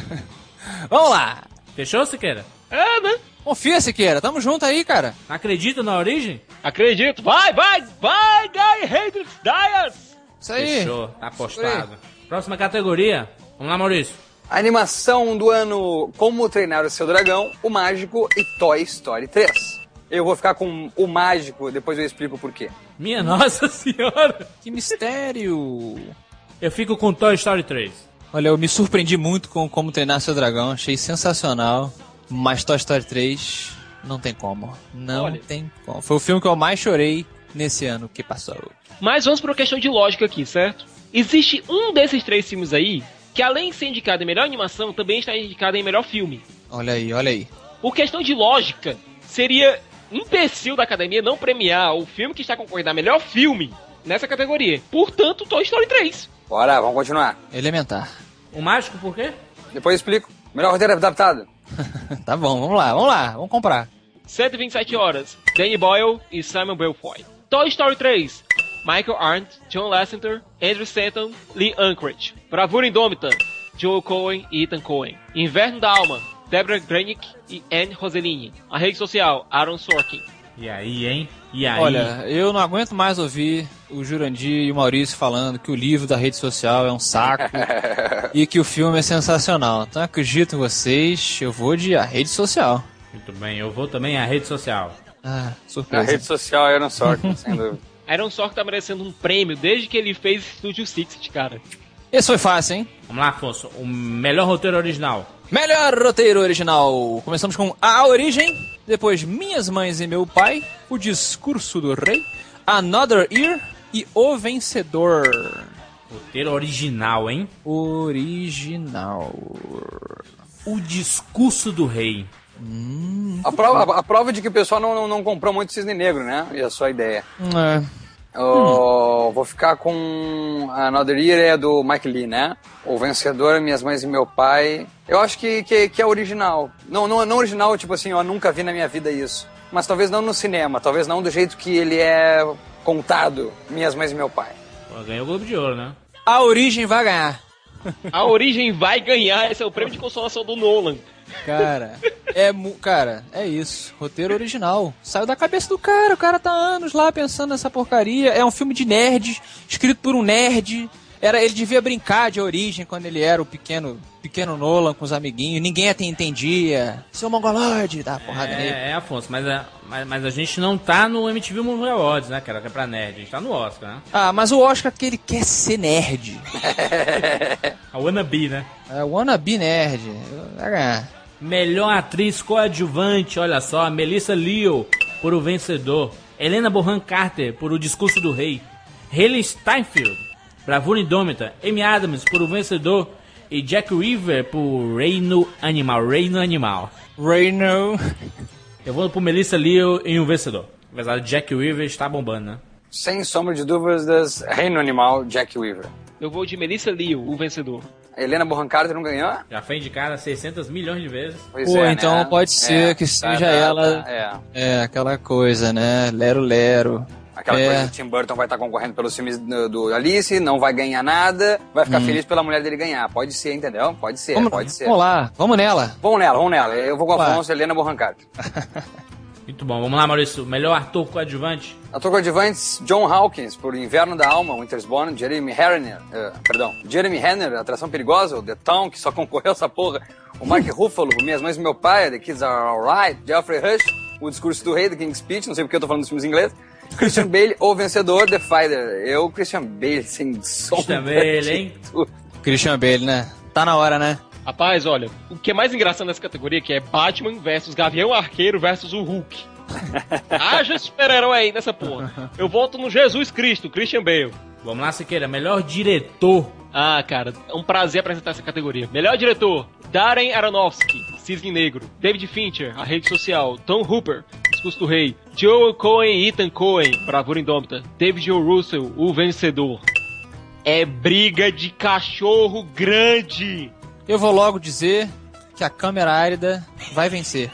Vamos lá. Fechou, Siqueira? É, né? Confia, Siqueira. Tamo junto aí, cara. Acredita na Origem? Acredito. Vai, vai, vai, Guy Hendrix Dias! Isso aí. Fechou, tá apostado. Próxima categoria. Vamos lá, Maurício. Animação do ano Como Treinar o Seu Dragão, O Mágico e Toy Story três. Eu vou ficar com O Mágico, depois eu explico por quê. Minha Nossa Senhora. Que mistério. Eu fico com Toy Story três. Olha, eu me surpreendi muito com Como Treinar Seu Dragão. Achei sensacional. Mas Toy Story três não tem como. Não Olha. tem como. Foi o filme que eu mais chorei nesse ano que passou. Mas vamos para uma questão de lógica aqui, certo? Existe um desses três filmes aí que, além de ser indicado em melhor animação, também está indicado em melhor filme. Olha aí, olha aí. Por questão de lógica, seria imbecil da academia não premiar o filme que está concorrendo a melhor filme nessa categoria. Portanto, Toy Story três. Bora, vamos continuar. Elementar. O Mágico por quê? Depois eu explico. Melhor roteiro adaptado. Tá bom, vamos lá, vamos lá. Vamos comprar. cento e vinte e sete horas, Danny Boyle e Simon Belfoy. Toy Story três, Michael Arndt, John Lasseter, Andrew Stanton, Lee Unkrich. Bravura Indômita, Joel Cohen e Ethan Cohen. Inverno da Alma, Deborah Granick e Anne Rossellini. A rede social, Aaron Sorkin. E aí, hein? E aí? Olha, eu não aguento mais ouvir o Jurandir e o Maurício falando que o livro da rede social é um saco e que o filme é sensacional. Então acredito em vocês, eu vou de A Rede Social. Muito bem, eu vou também à rede social. Ah, Na surpresa. rede social eu não sorte, sem dúvida. Aaron Sorkin tá merecendo um prêmio desde que ele fez Studio Sixty, cara. Esse foi fácil, hein? Vamos lá, Afonso. O melhor roteiro original. Melhor roteiro original. Começamos com A Origem, depois Minhas Mães e Meu Pai, O Discurso do Rei, Another Year e O Vencedor. Roteiro original, hein? Original. O Discurso do Rei. A prova, a prova de que o pessoal não, não, não comprou muito Cisne Negro, né? E a sua ideia. É. Oh, vou ficar com Another Year, é do Mike Lee, né? O Vencedor, Minhas Mães e Meu Pai. Eu acho que, que, que é original. Não, não, não original, tipo assim, eu nunca vi na minha vida isso. Mas talvez não no cinema, talvez não do jeito que ele é contado, Minhas Mães e Meu Pai. Pô, ganhou o Globo de Ouro, né? A Origem vai ganhar. A Origem vai ganhar, esse é o prêmio de consolação do Nolan. Cara, é mu- cara, é isso. Roteiro original. Saiu da cabeça do cara. O cara tá anos lá pensando nessa porcaria. É um filme de nerd, escrito por um nerd. Era, ele devia brincar de Origem quando ele era o pequeno, pequeno Nolan com os amiguinhos. Ninguém até entendia. Seu mongoloide, dá uma porrada nele. É, é, Afonso, mas a, mas, mas a gente não tá no M T V Movie Awards, né, cara? Que é pra nerd. A gente tá no Oscar, né? Ah, mas o Oscar que ele quer ser nerd. A Wannabe, né? É wannabe nerd. Vai ganhar. Melhor atriz coadjuvante, olha só, Melissa Leo por O Vencedor, Helena Bonham Carter por O Discurso do Rei, Hailey Steinfeld, Bravura Indômita, Amy Adams por O Vencedor e Jack Weaver por Reino Animal, Reino Animal. Reino. Eu vou por Melissa Leo em O Vencedor. Apesar de Jack Weaver estar bombando, né? Sem sombra de dúvidas, Reino Animal, Jack Weaver. Eu vou de Melissa Leo, o vencedor. A Helena Bonham Carter não ganhou? Já foi indicada seiscentos milhões de vezes. Pois Pô, é, então né? pode ser É, que tá, seja tá, ela. tá, é. É, aquela coisa, né? Lero, lero. Aquela É. coisa que Tim Burton vai estar concorrendo pelos filmes do, do Alice, não vai ganhar nada, vai ficar feliz pela mulher dele ganhar. Pode ser, entendeu? Pode ser, Vamos, pode ser. vamos lá, vamos nela. Vamos nela, vamos nela. Eu vou com o Vai. Afonso, Helena Bonham Carter. Muito bom. Vamos lá, Maurício. Melhor ator coadjuvante? Ator coadjuvante, John Hawkins, por Inverno da Alma, Winter's Bone, Jeremy Renner, uh, perdão, Jeremy Renner, Atração Perigosa, o The Town, que só concorreu essa porra, o Mark Ruffalo, por Minhas Mães e Meu Pai, The Kids Are Alright, Geoffrey Rush, O Discurso do Rei, The King's Speech, não sei porque eu tô falando dos filmes em inglês, Christian Bale, O Vencedor, The Fighter. Eu, Christian Bale, sem sombra Christian Bale, hein? Christian Bale, né? Tá na hora, né? Rapaz, olha, o que é mais engraçado nessa categoria que é Batman versus Gavião Arqueiro versus o Hulk. Haja super-herói aí nessa porra. Eu voto no Jesus Cristo, Christian Bale. Vamos lá, Siqueira. Melhor diretor. Ah, cara, é um prazer apresentar essa categoria. Melhor diretor, Darren Aronofsky, Cisne Negro. David Fincher, A Rede Social. Tom Hooper, Discurso do Rei. Joel Coen e Ethan Coen, Bravura Indômita. David O. Russell, O Vencedor. É briga de cachorro grande. Eu vou logo dizer que a Câmara Árida vai vencer.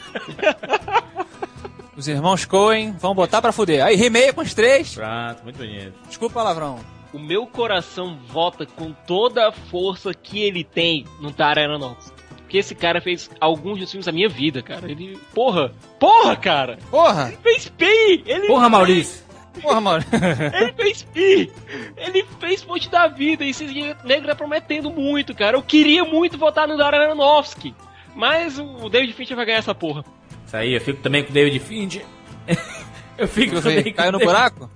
Os irmãos Coen vão botar pra fuder. Aí, rimei com os três. Pronto, muito bonito. Desculpa o palavrão. O meu coração vota com toda a força que ele tem no Darren Aronofsky. Porque esse cara fez alguns dos filmes da minha vida, cara. Ele... Porra! Porra, cara! Porra! Ele fez Pi! Ele Porra, Maurício! Porra, mano. Ele fez Pi! Ele fez Ponte da Vida. E esse negro tá prometendo muito, cara. Eu queria muito votar no Darren Aronofsky. Mas o David Fincher vai ganhar essa porra. Isso aí, eu fico também com o David Fincher. Eu fico Eu também vi, com caiu no David... buraco?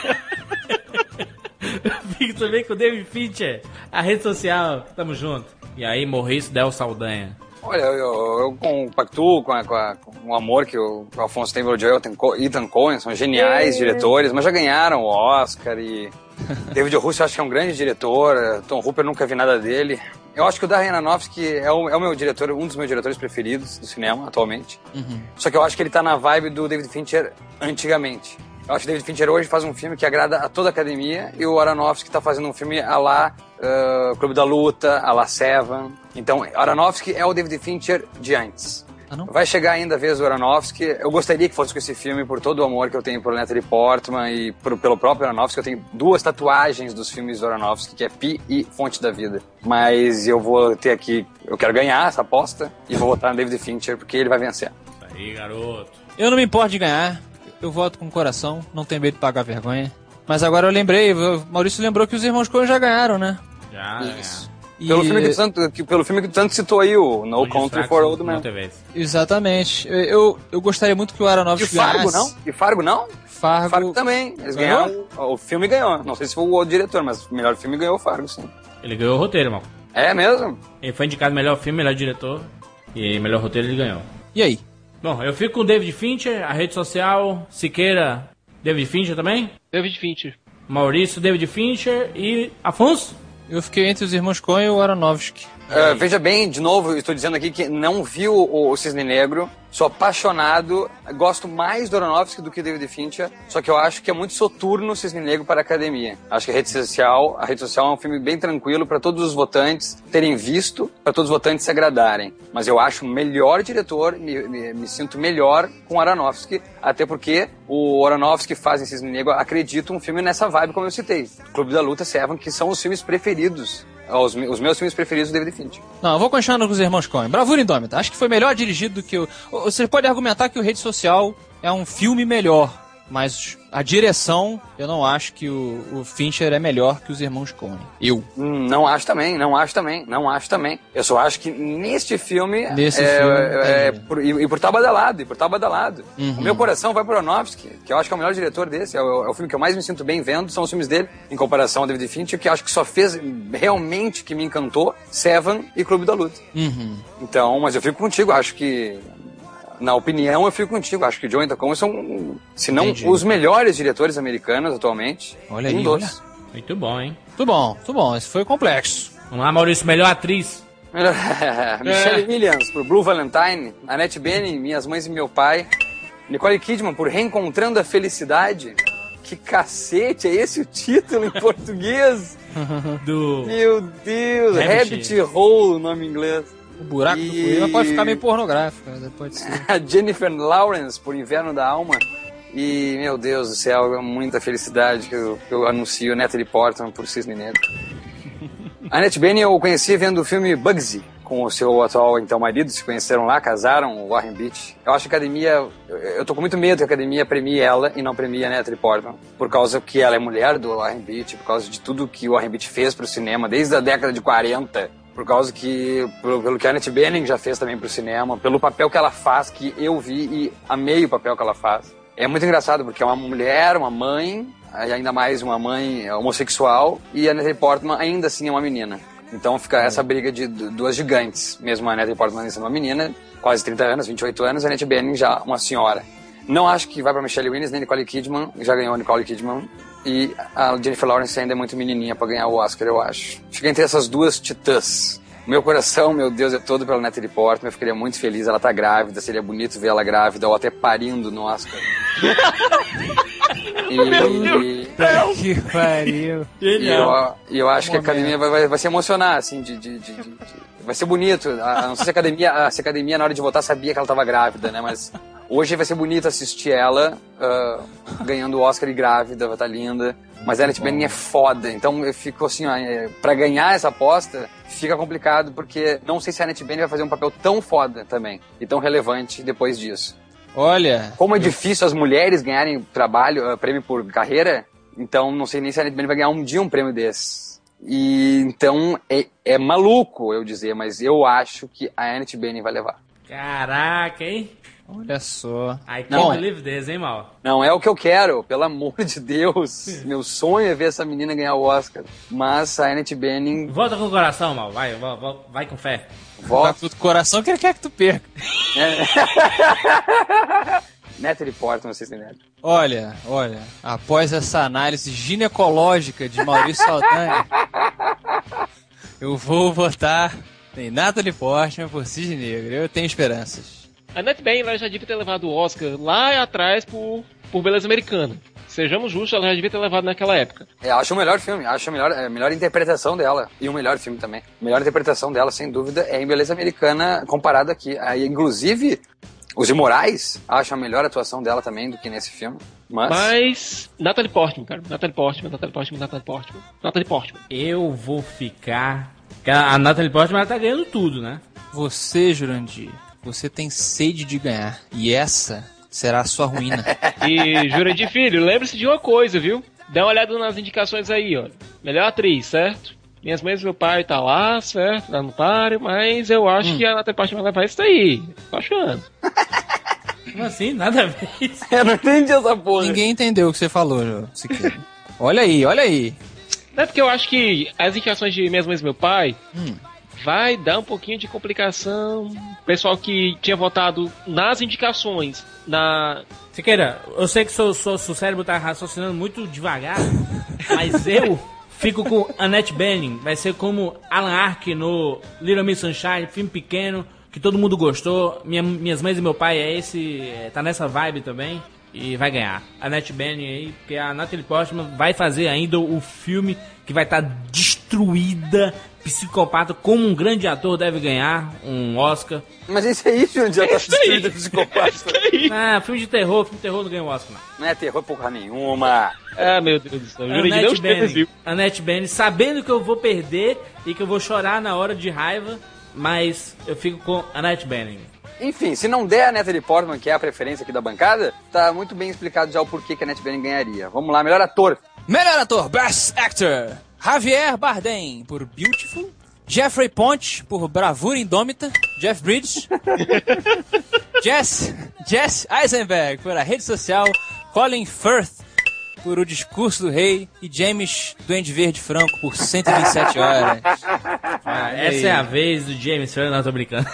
Eu fico também com o David Fincher. A Rede Social, tamo junto. E aí, Maurício Del Saldanha. Olha, eu, eu, eu compactuo com, a, com, a, com o amor que o, o Alfonso tem pelo Joel e Ethan Coen, são geniais é. diretores, mas já ganharam o Oscar e... David O. Russell eu acho que é um grande diretor, Tom Hooper nunca vi nada dele. Eu acho que o Darren Aronofsky é o, é o meu diretor, um dos meus diretores preferidos do cinema atualmente. Uhum. Só que eu acho que ele tá na vibe do David Fincher antigamente. Eu acho que o David Fincher hoje faz um filme que agrada a toda a academia e o Aronofsky tá fazendo um filme a lá uh, Clube da Luta, a lá Seven. Então, Aronofsky é o David Fincher de antes. Ah, não? Vai chegar ainda a vez do Aronofsky. Eu gostaria que fosse com esse filme por todo o amor que eu tenho por Natalie Portman e por, pelo próprio Aronofsky. Eu tenho duas tatuagens dos filmes do Aronofsky, que é Pi e Fonte da Vida. Mas eu vou ter aqui... Eu quero ganhar essa aposta e vou votar no David Fincher porque ele vai vencer. Isso aí, garoto. Eu não me importo de ganhar. Eu voto com o coração. Não tenho medo de pagar vergonha. Mas agora eu lembrei. O Maurício lembrou que os irmãos Coen já ganharam, né? Já, Isso. já. E... Pelo, filme que tu tanto, que, pelo filme que tu tanto citou aí, o No Onde Country for Old Men. Exatamente. Eu, eu, eu gostaria muito que o Aronofsky ganhasse. E Fargo ganhasse. não? E Fargo não? Fargo, Fargo também. Eles ganhou? ganharam. O filme ganhou. Não sei se foi o diretor, mas o melhor filme ganhou o Fargo, sim. Ele ganhou o roteiro, irmão. É mesmo? Ele foi indicado melhor filme, melhor diretor. E melhor roteiro ele ganhou. E aí? Bom, eu fico com o David Fincher, A Rede Social, Siqueira, David Fincher também? David Fincher. Maurício, David Fincher e Afonso? Eu fiquei entre os irmãos Coen e o Aronofsky. Uh, veja bem, de novo, estou dizendo aqui que não vi o, o Cisne Negro, sou apaixonado, gosto mais do Aronofsky do que do David Fincher, só que eu acho que é muito soturno o Cisne Negro para a academia. Acho que a Rede Social, a Rede Social é um filme bem tranquilo para todos os votantes terem visto, para todos os votantes se agradarem. Mas eu acho o melhor diretor, me, me, me sinto melhor com o Aronofsky, até porque o Aronofsky faz em Cisne Negro, acredito, um filme nessa vibe como eu citei. Clube da Luta, Seven, que são os filmes preferidos. Os, os meus filmes preferidos do David Fincher. Não, eu vou continuar com os irmãos Coen. Bravura Indômita. Acho que foi melhor dirigido do que o... Você pode argumentar que o Rede Social é um filme melhor, mas a direção, eu não acho que o, o Fincher é melhor que os irmãos Coen. Eu. Hum, não acho também, não acho também, não acho também. Eu só acho que neste filme... Nesse é, filme... É, é, por, e, e por estar badalado, e por estar badalado. Uhum. O meu coração vai para o Aronofsky, que eu acho que é o melhor diretor desse. É o, é o filme que eu mais me sinto bem vendo, são os filmes dele, em comparação ao David Fincher, que eu acho que só fez realmente que me encantou, Seven e Clube da Luta. Uhum. Então, mas eu fico contigo, acho que... Na opinião, eu fico contigo. Acho que o Joe e Ethan Coen são, se não Entendi. os melhores diretores americanos atualmente. Olha um aí, dos. olha. Muito bom, hein? Muito bom, muito bom. Esse foi complexo. Vamos lá, Maurício, melhor atriz. Michelle Williams, por Blue Valentine. Annette Bening, Minhas Mães e Meu Pai. Nicole Kidman, por Reencontrando a Felicidade. Que cacete, é esse o título em português? Do... Meu Deus, Rabbit. Rabbit Hole, o nome em inglês. O buraco E- do poema pode ficar meio pornográfico, né? Pode ser. A Jennifer Lawrence, por Inverno da Alma. E, meu Deus do céu, é muita felicidade que eu, que eu anuncio Natalie Portman por Cisne Negro. A Annette Bening eu conheci vendo o filme Bugsy, com o seu atual, então, marido, se conheceram lá, casaram, o Warren Beatty. Eu acho que a academia, eu tô com muito medo que a academia premie ela e não premie a Natalie Portman, por causa que ela é mulher do Warren Beatty, por causa de tudo que o Warren Beatty fez pro cinema, desde a década de quarenta, por causa que, pelo, pelo que a Annette Bening já fez também pro cinema, pelo papel que ela faz, que eu vi e amei o papel que ela faz. É muito engraçado, porque é uma mulher, uma mãe, ainda mais uma mãe homossexual, e a Natalie Portman ainda assim é uma menina. Então fica essa briga de duas gigantes, mesmo a Natalie Portman sendo uma menina, quase trinta anos, vinte e oito anos, a Annette Bening já uma senhora. Não acho que vai pra Michelle Williams nem Nicole Kidman, já ganhou a Nicole Kidman, e a Jennifer Lawrence ainda é muito menininha pra ganhar o Oscar, eu acho. Fica entre essas duas titãs. Meu coração, meu Deus, é todo pela Natalie Portman, eu ficaria muito feliz, ela tá grávida, seria bonito ver ela grávida, ou até parindo no Oscar. E, e, Que pariu. e eu, e eu acho que a academia vai, vai, vai se emocionar, assim, de, de, de, de, de vai ser bonito. A, não sei se a academia, se a academia na hora de votar sabia que ela tava grávida, né? Mas hoje vai ser bonito assistir ela uh, ganhando o Oscar e grávida, vai estar linda. Mas a Annette Bening é foda, então eu fico assim, ó, pra ganhar essa aposta fica complicado, porque não sei se a Annette Bening vai fazer um papel tão foda também, e tão relevante depois disso. Olha... Como é difícil as mulheres ganharem trabalho, uh, prêmio por carreira, então não sei nem se a Annette Bening vai ganhar um dia um prêmio desse. E então é, é maluco eu dizer, mas eu acho que a Annette Bening vai levar. Caraca, hein? Olha só. I can't Não. believe this, hein, Mal? Não é o que eu quero, pelo amor de Deus. Meu sonho é ver essa menina ganhar o Oscar. Mas a Annette Bening... Volta com o coração, Mal. Vai, vai, vai, vai com fé. Vai Volta. pro coração que ele quer que tu perca. Natalie Portman, vocês têm Natalie. Olha, olha, após essa análise ginecológica de Maurício Saldanha, eu vou votar em Natalie Portman por Cisne Negro. Eu tenho esperanças. A Annette Bening ela já devia ter levado o Oscar lá atrás por, por Beleza Americana. Sejamos justos, ela já devia ter levado naquela época. É, acho o melhor filme, acho a melhor, a melhor interpretação dela. E o melhor filme também. A melhor interpretação dela, sem dúvida, é em Beleza Americana, comparado aqui. Aí, inclusive, os Imorais, acho a melhor atuação dela também do que nesse filme. Mas... Mas... Natalie Portman, cara. Natalie Portman, Natalie Portman, Natalie Portman. Natalie Portman. Eu vou ficar... Porque a Natalie Portman ela tá ganhando tudo, né? Você, Jurandir, você tem sede de ganhar. E essa será a sua ruína. E, Jurandir Filho, lembre-se de uma coisa, viu? Dá uma olhada nas indicações aí, ó. Melhor atriz, certo? Minhas Mães e Meu Pai tá lá, certo? Tá no páreo, mas eu acho hum. que a Natalie Portman vai levar isso daí. Tô achando. Como assim? Nada a ver isso. Eu não entendi essa porra. Ninguém entendeu o que você falou, Siqueira. Olha aí, olha aí. Não é porque eu acho que as indicações de Minhas Mães e Meu Pai Hum. vai dar um pouquinho de complicação. Pessoal que tinha votado nas indicações, na... Siqueira, eu sei que seu, seu, seu cérebro tá raciocinando muito devagar, mas eu fico com Annette Bening. Vai ser como Alan Arkin no Little Miss Sunshine, filme pequeno, que todo mundo gostou. Minha, Minhas Mães e Meu Pai é esse, é, tá nessa vibe também. E vai ganhar. Annette Bening aí, porque a Natalie Portman vai fazer ainda o filme que vai estar tá destruída, psicopata, como um grande ator deve ganhar um Oscar. Mas esse aí, onde já tá destruído psicopata. Ah, filme de terror, filme de terror não ganha o Oscar, não. Não é terror porra nenhuma. Ah, meu Deus do céu. O Jurandir não Annette esteve, viu? Bening, Annette Bening, sabendo que eu vou perder e que eu vou chorar na hora de raiva, mas eu fico com Annette Bening. Enfim, se não der a Natalie Portman, que é a preferência aqui da bancada, tá muito bem explicado já o porquê que a Annette Bening ganharia. Vamos lá, melhor ator. Melhor ator, Best Actor. Javier Bardem, por Beautiful. Jeffrey Ponte, por Bravura Indômita. Jeff Bridges. Jess, Jess Eisenberg, por A Rede Social. Colin Firth, por O Discurso do Rei. E James Duende Verde Franco, por cento e vinte e sete horas. Ah, essa é a vez do James Franco, não, tô brincando.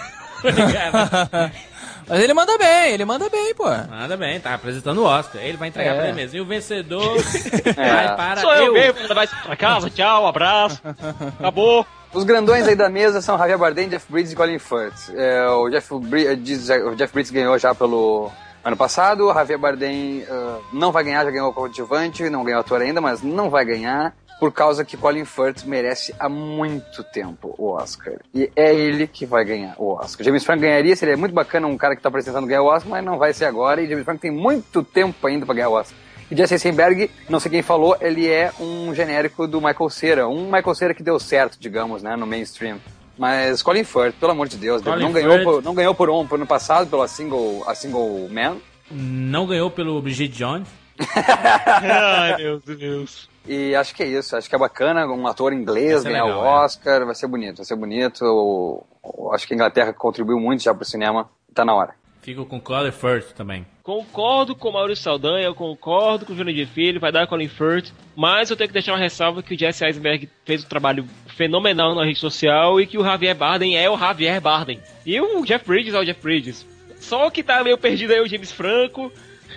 Mas ele manda bem, ele manda bem, pô. Manda bem, tá apresentando o Oscar. Ele vai entregar É. pra ele mesmo. E o vencedor vai para Sou eu eu. mesmo, vou levar isso pra casa, tchau, abraço. Acabou. Os grandões aí da mesa são Javier Bardem, Jeff Bridges e Colin Firth. É, o, Jeff Bridges, o Jeff Bridges ganhou já pelo ano passado. O Javier Bardem uh, não vai ganhar, já ganhou o coadjuvante, não ganhou ator ainda, mas não vai ganhar. Por causa que Colin Firth merece há muito tempo o Oscar. E é ele que vai ganhar o Oscar. James Franco ganharia, seria muito bacana um cara que tá apresentando ganhar o Oscar, mas não vai ser agora. E James Franco tem muito tempo ainda pra ganhar o Oscar. E Jesse Eisenberg, não sei quem falou, ele é um genérico do Michael Cera. Um Michael Cera que deu certo, digamos, né, no mainstream. Mas Colin Firth, pelo amor de Deus, Colin não ganhou, Firth. por, não ganhou por um, por ano passado pelo A Single, A Single Man. Não ganhou pelo Bridget Jones. Ai, meu Deus. E acho que é isso, acho que é bacana um ator inglês Vai ser ganhar legal, o Oscar, vai ser bonito, vai ser bonito. Eu, eu acho que a Inglaterra contribuiu muito já pro cinema, tá na hora. Fico com Colin Firth também. Concordo com o Maurício Saldanha, eu concordo com o Júnior de Filho, vai dar Colin Firth, mas eu tenho que deixar uma ressalva que o Jesse Eisenberg fez um trabalho fenomenal na rede social e que o Javier Bardem é o Javier Bardem. E o Jeff Bridges é o Jeff Bridges. Só que tá meio perdido aí o James Franco,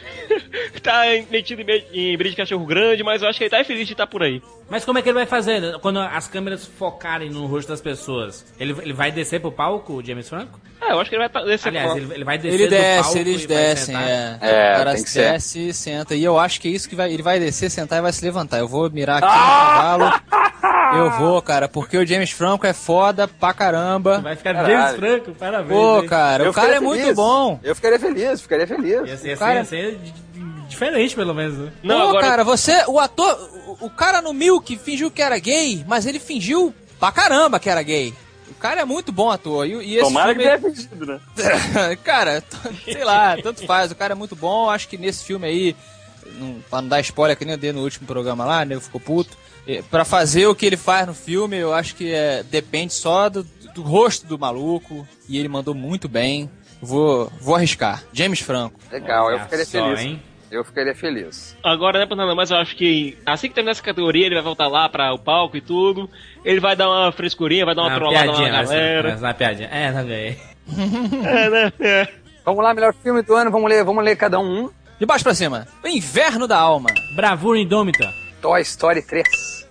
tá metido em briga de cachorro grande, mas eu acho que ele tá feliz de estar por aí. Mas como é que ele vai fazer quando as câmeras focarem no rosto das pessoas? Ele, ele vai descer pro palco, o James Franco? É, eu acho que ele vai descer. Aliás, ele, ele vai descer Ele do desce, palco eles e vai descem, sentar? é. É, o cara tem que ser. desce e senta. E eu acho que é isso que vai. Ele vai descer, sentar e vai se levantar. Eu vou mirar aqui no cavalo. Eu vou, cara, porque o James Franco é foda pra caramba. Vai ficar Caralho. James Franco, parabéns. Pô, hein? cara, Eu o cara é ficaria muito feliz. bom. Eu ficaria feliz, ficaria feliz. Ia ser, ia cara- ser- ia ser d- d- diferente, pelo menos, né? Não, Pô, agora- cara, você, o ator, o, o cara no Milk fingiu que era gay, mas ele fingiu pra caramba que era gay. O cara é muito bom ator. E, e esse Tomara que filme... tenha pedido, né? Cara, t- sei lá, tanto faz. O cara é muito bom. Acho que nesse filme aí, não, pra não dar spoiler que nem eu dei no último programa lá, né? Eu ficou puto. É, pra fazer o que ele faz no filme, eu acho que é, depende só do, do rosto do maluco. E ele mandou muito bem. Vou, vou arriscar. James Franco. Legal, eu Olha ficaria só, feliz. hein? Eu ficaria feliz. Agora, não é por nada, mas eu acho que assim que terminar essa categoria, ele vai voltar lá pra o palco e tudo. Ele vai dar uma frescurinha, vai dar uma Ah, trollada lá piadinha, na vai ser- galera. vai ser uma piadinha. É, não ganhei. É, né? É. Vamos lá, melhor filme do ano, vamos ler, vamos ler cada um. De baixo pra cima. O Inverno da Alma. Bravura Indômita. Toy Story três.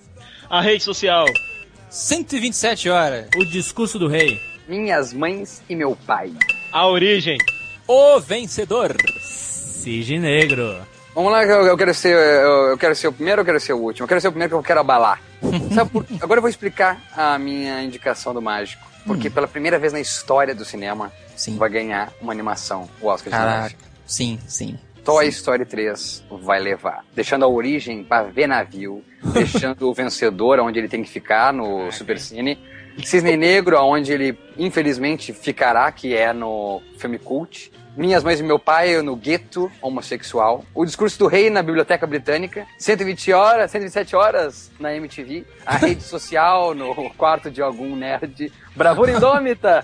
A rede social. cento e vinte e sete horas. O Discurso do Rei. Minhas Mães e Meu Pai. A origem. O Vencedor. Cisne Negro. Vamos lá, eu, eu quero ser eu, eu quero ser o primeiro ou eu quero ser o último? Eu quero ser o primeiro que eu quero abalar. Sabe por... Agora eu vou explicar a minha indicação do Mágico. Porque pela primeira vez na história do cinema, Sim. vai ganhar uma animação, o Oscar de Caraca. Mágico. Sim, sim. Toy Story três vai levar. Deixando a origem para ver navio. Deixando o vencedor onde ele tem que ficar, no Supercine. Cisne Negro, onde ele infelizmente ficará, que é no filme cult. Minhas Mães e Meu Pai no gueto homossexual. O Discurso do Rei na Biblioteca Britânica. cento e vinte horas, cento e vinte e sete horas na M T V. A rede social no quarto de algum nerd. Bravura Indômita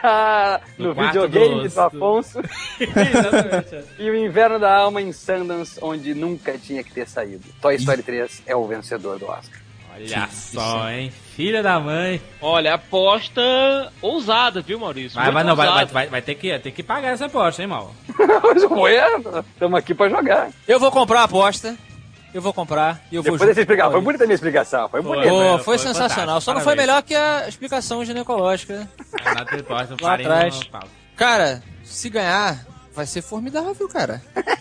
no, No quarto videogame dos- do Afonso. Exatamente. E o Inverno da Alma em Sundance, onde nunca tinha que ter saído. Toy Story três é o vencedor do Oscar. Olha só, hein? Filha da mãe. Olha, aposta ousada, viu, Maurício? Vai, Muito vai, não, vai, vai, ousada. vai, vai ter, que, ter que pagar essa aposta, hein, mal? Mas ué, estamos aqui pra jogar. Eu vou comprar a aposta. Eu vou comprar e eu vou Depois dessa explicação, foi bonita a minha explicação, foi Foi. bonita. Pô, Foi- foi, foi sensacional. fantástico, Só não foi parabéns. melhor que a explicação ginecológica. Renato Deposta, Lá parei atrás. no palco. Cara, se ganhar, vai ser formidável, cara.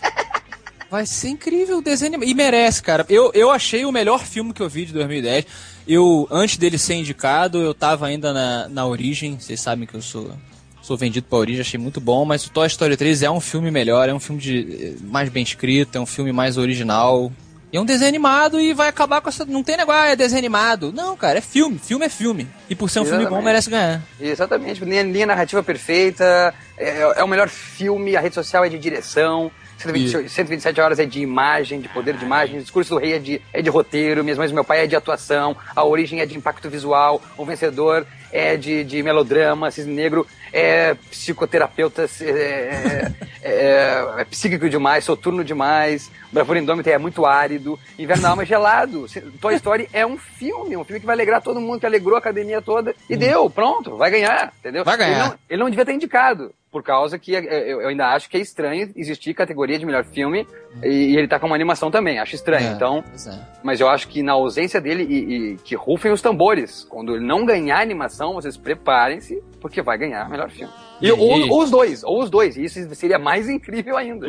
Vai ser incrível o desenho animado. E merece, cara. Eu, eu achei o melhor filme que eu vi de dois mil e dez. Eu, antes dele ser indicado, eu tava ainda na, na Origem. Vocês sabem que eu sou, sou vendido pra Origem, achei muito bom. Mas o Toy Story três é um filme melhor, é um filme de, mais bem escrito, é um filme mais original. E é um desenho animado e vai acabar com essa... Não tem negócio, ah, é desenho animado. Não, cara, é filme. Filme é filme. E por ser um filme bom, Exatamente. merece ganhar. Exatamente, linha, linha narrativa perfeita, é, é o melhor filme, a rede social é de direção, cento e vinte, cento e vinte e sete horas é de imagem, de poder de imagem, o Discurso do Rei é de, é de roteiro, Minhas Mães e Meu Pai é de atuação, a origem é de impacto visual, o vencedor é de, de melodrama, Cisne Negro é psicoterapeuta, é, é, é, é psíquico demais, soturno demais, Bravura Indômita é muito árido, Inverno da Alma é gelado, Toy Story é um filme, um filme que vai alegrar todo mundo, que alegrou a academia toda, e deu, pronto, vai ganhar, entendeu? Vai ganhar. Ele não, ele não devia ter indicado, por causa que eu, eu ainda acho que é estranho existir categoria de melhor filme e, e ele tá com uma animação também, acho estranho, É, então... pois é. Mas eu acho que na ausência dele, e, e que rufem os tambores, quando ele não ganhar a animação, vocês preparem-se, porque vai ganhar o melhor filme. E, E- ou, ou os dois, ou os dois, e isso seria mais incrível ainda.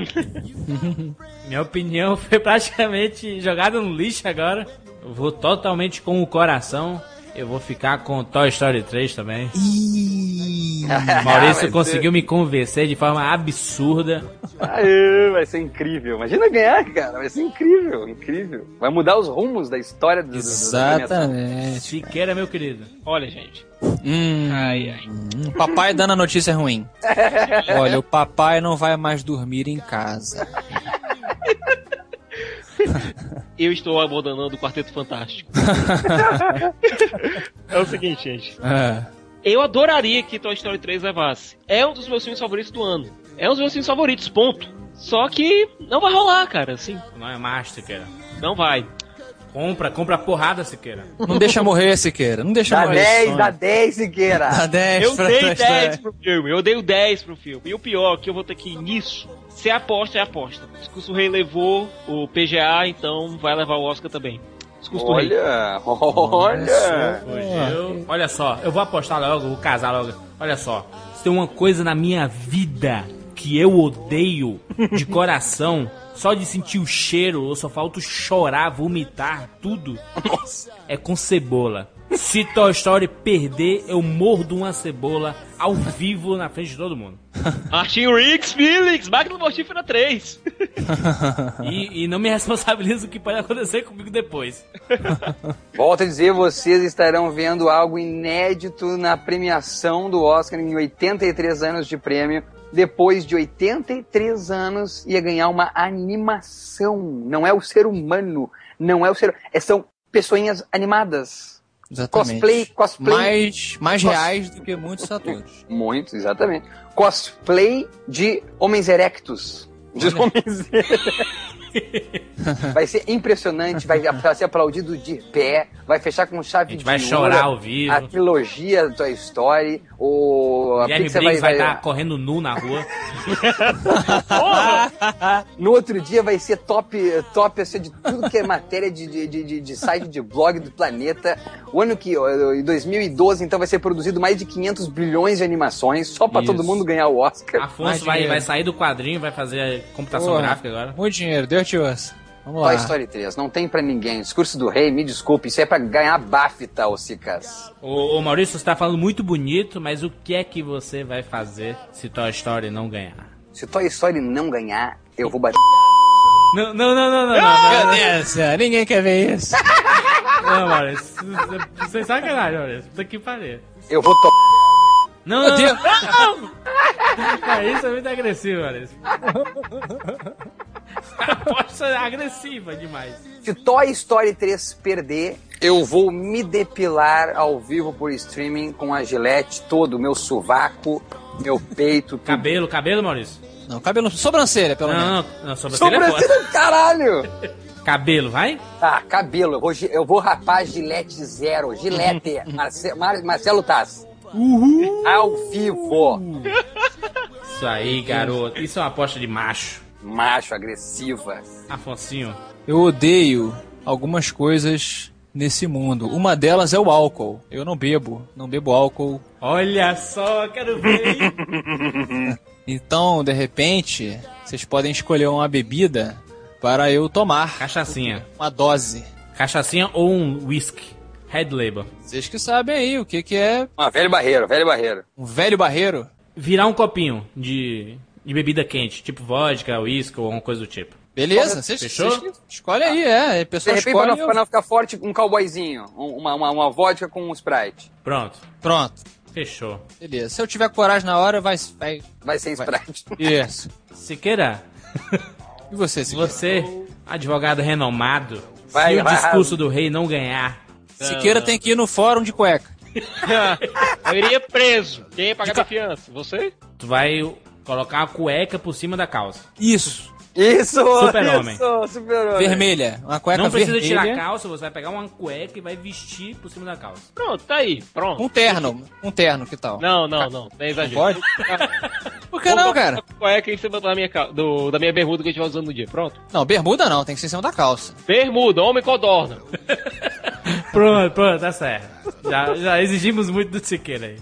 Minha opinião foi praticamente jogada no lixo agora. Eu vou totalmente com o coração. Eu vou ficar com Toy Story três também. Ih, Maurício conseguiu me convencer de forma absurda. Aê, vai ser incrível. Imagina ganhar, cara. Vai ser incrível, incrível. Vai mudar os rumos da história do, do, do Exatamente. Siqueira, meu querido. Olha, gente. Hum, Ai, ai. hum, papai dando a notícia ruim. Olha, o papai não vai mais dormir em casa. Eu estou abandonando o Quarteto Fantástico. É o seguinte, gente. É. Eu adoraria que Toy Story três levasse. É um dos meus filmes favoritos do ano. É um dos meus filmes favoritos, ponto. Só que não vai rolar, cara, assim. Não é mais, Siqueira. Não vai. Compra, compra a porrada, Siqueira. Não deixa morrer, Siqueira. Não deixa Dá morrer. dez, dá dez, Siqueira. Dá dez. Eu pra dei Toy dez Story. pro filme, eu dei o dez pro filme. E o pior é que eu vou ter que ir nisso. Se é aposta, é aposta. O Discurso do Rei levou o P G A, então vai levar o Oscar também. Discurso do Rei. Olha, olha. Fugiu. Olha só, eu vou apostar logo, vou casar logo. Olha só, se tem uma coisa na minha vida que eu odeio de coração, só de sentir o cheiro, eu só falta chorar, vomitar, tudo, é com cebola. Se Toy Story perder, eu mordo uma cebola ao vivo na frente de todo mundo. Martin Riggs, Felix, Máquina Mortífera três. E, e não me responsabilizo o que pode acontecer comigo depois. Volto a dizer, vocês estarão vendo algo inédito na premiação do Oscar em oitenta e três anos de prêmio. Depois de oitenta e três anos, ia ganhar uma animação. Não é o ser humano, não é o ser... É, são pessoinhas animadas. Exatamente. Cosplay, cosplay. Mais, mais Cos- reais do que muitos atores. Muito, exatamente. Cosplay de homens erectos. De homens erectos. Vai ser impressionante, vai ser aplaudido de pé, vai fechar com chave A gente de vai ouro, chorar ao vivo. A trilogia do Toy Story, o... a Guilherme Pixar Briggs vai vai- estar correndo nu na rua. No outro dia vai ser top, top assim, de tudo que é matéria de, de, de, de- de site de blog do planeta. O ano que, em dois mil e doze, então, vai ser produzido mais de quinhentos bilhões de animações, só pra Isso. todo mundo ganhar o Oscar. Afonso vai, vai sair do quadrinho, vai fazer computação Porra, gráfica agora. Muito dinheiro, Dirty Us. Vamos lá. Toy Story três, não tem pra ninguém. Discurso do Rei, me desculpe, isso é pra ganhar BAFTA, ô Cicas. Ô, ô Maurício, você tá falando muito bonito, mas o que é que você vai fazer se Toy Story não ganhar? Se Toy Story não ganhar, eu vou bater. Não, não, não, não, não, não, Meu não, Deus, céu, ninguém quer ver isso. não, Maurício. Você é sacanagem, Maurício. Puta que pariu. Eu vou to... Não, Meu não, Deus. não. Isso é muito agressivo, Maurício. Aposta agressiva demais. Se Toy Story três perder, eu vou me depilar ao vivo por streaming com a Gillette todo, meu sovaco, meu peito, tudo. Cabelo, cabelo, Maurício? Não, cabelo, sobrancelha, pelo menos. Não, não, não, sobrancelha é foda. Sobrancelha, caralho! Cabelo, vai? Tá, cabelo, eu vou, gi- eu vou rapar Gillette zero, Gillette, Marce, Mar, Marcelo Taz. Uhul! Ao vivo! Isso aí, garoto. Isso é uma aposta de macho. Macho, agressiva. Afonsinho. Eu odeio algumas coisas nesse mundo. Uma delas é o álcool. Eu não bebo, não bebo álcool. Olha só, quero ver, hein? Então, de repente, vocês podem escolher uma bebida para eu tomar. Cachaçinha. Uma dose. Cachaçinha ou um whisky. Red Label. Vocês que sabem aí o que, que é Ah, velho barreiro, velho barreiro. um velho barreiro. Virar um copinho de, de bebida quente, tipo vodka, whisky ou alguma coisa do tipo. Beleza, vocês Fechou? vocês que escolhe aí, é. A De pessoa repente, pra escolhe. não, pra não ficar forte, um cowboyzinho. um- Uma, uma, uma vodka com um Sprite. Pronto. Pronto. Fechou. Beleza. Se eu tiver coragem na hora, vai. vai... Vai ser Vai. Sprite. Isso. Siqueira, E você, Siqueira? você, advogado renomado, Vai, se o vai, discurso do rei não ganhar, Siqueira tem que ir no fórum de cueca. Eu iria preso. Quem ia pagar minha fiança? Você? tu vai colocar a cueca por cima da calça. Isso. Isso! Super-homem. Isso, super-homem. Vermelha. Uma cueca Não precisa vermelha. tirar a calça, você vai pegar uma cueca e vai vestir por cima da calça. Pronto, tá aí. Pronto. Um terno. Um terno, que tal? Não, não, não. Não é exagero. Pode? Por que não, cara? Cueca em cima da minha, cal- do, da minha bermuda que a gente vai usando no dia. Pronto. Não, bermuda não, tem que ser em cima da calça. Bermuda, homem codorna. Pronto, pronto, tá certo. Já, já exigimos muito do Siqueira aí.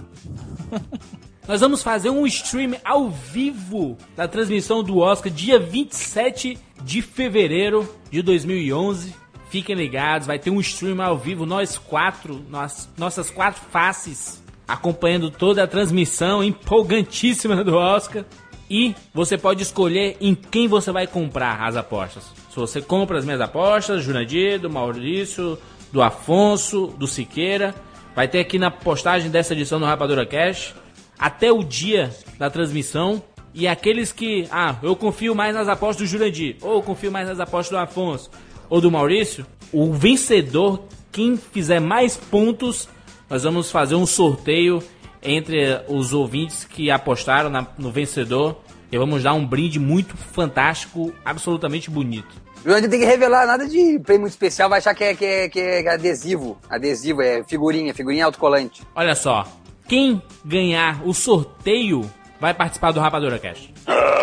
Nós vamos fazer um stream ao vivo da transmissão do Oscar, dia vinte e sete de fevereiro de dois mil e onze. Fiquem ligados, vai ter um stream ao vivo, nós quatro, nós, nossas quatro faces acompanhando toda a transmissão empolgantíssima do Oscar. E você pode escolher em quem você vai comprar as apostas. Se você compra as minhas apostas, Jurandir, do Maurício, do Afonso, do Siqueira, vai ter aqui na postagem dessa edição do Rapadura Cash, até o dia da transmissão. E aqueles que, ah, eu confio mais nas apostas do Jurandir, ou eu confio mais nas apostas do Afonso, ou do Maurício, o vencedor, quem fizer mais pontos, nós vamos fazer um sorteio entre os ouvintes que apostaram na, no vencedor. E vamos dar um brinde muito fantástico, absolutamente bonito. O Jurandir tem que revelar nada de prêmio especial, vai achar que é, que é, que é adesivo. Adesivo, é figurinha, figurinha autocolante. Olha só, quem ganhar o sorteio vai participar do Rapadura Cast.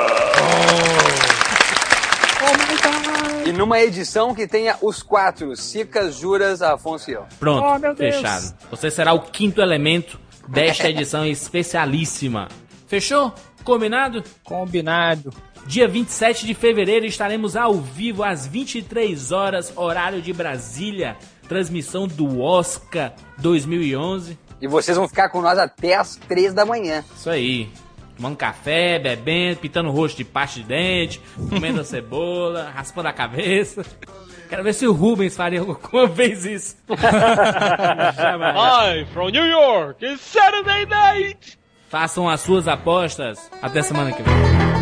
E numa edição que tenha os quatro, Sicas, Juras, Afonso e eu. Pronto, oh, fechado. Você será o quinto elemento desta edição especialíssima. Fechou? Combinado? Combinado. Dia vinte e sete de fevereiro estaremos ao vivo às vinte e três horas, horário de Brasília. Transmissão do Oscar dois mil e onze. E vocês vão ficar com nós até as três da manhã. Isso aí. Tomando café, bebendo, pintando o rosto de pasta de dente, comendo a cebola, raspando a cabeça. Quero ver se o Rubens faria alguma vez isso. Hi, from New York, it's Saturday night! Façam as suas apostas. Até semana que vem.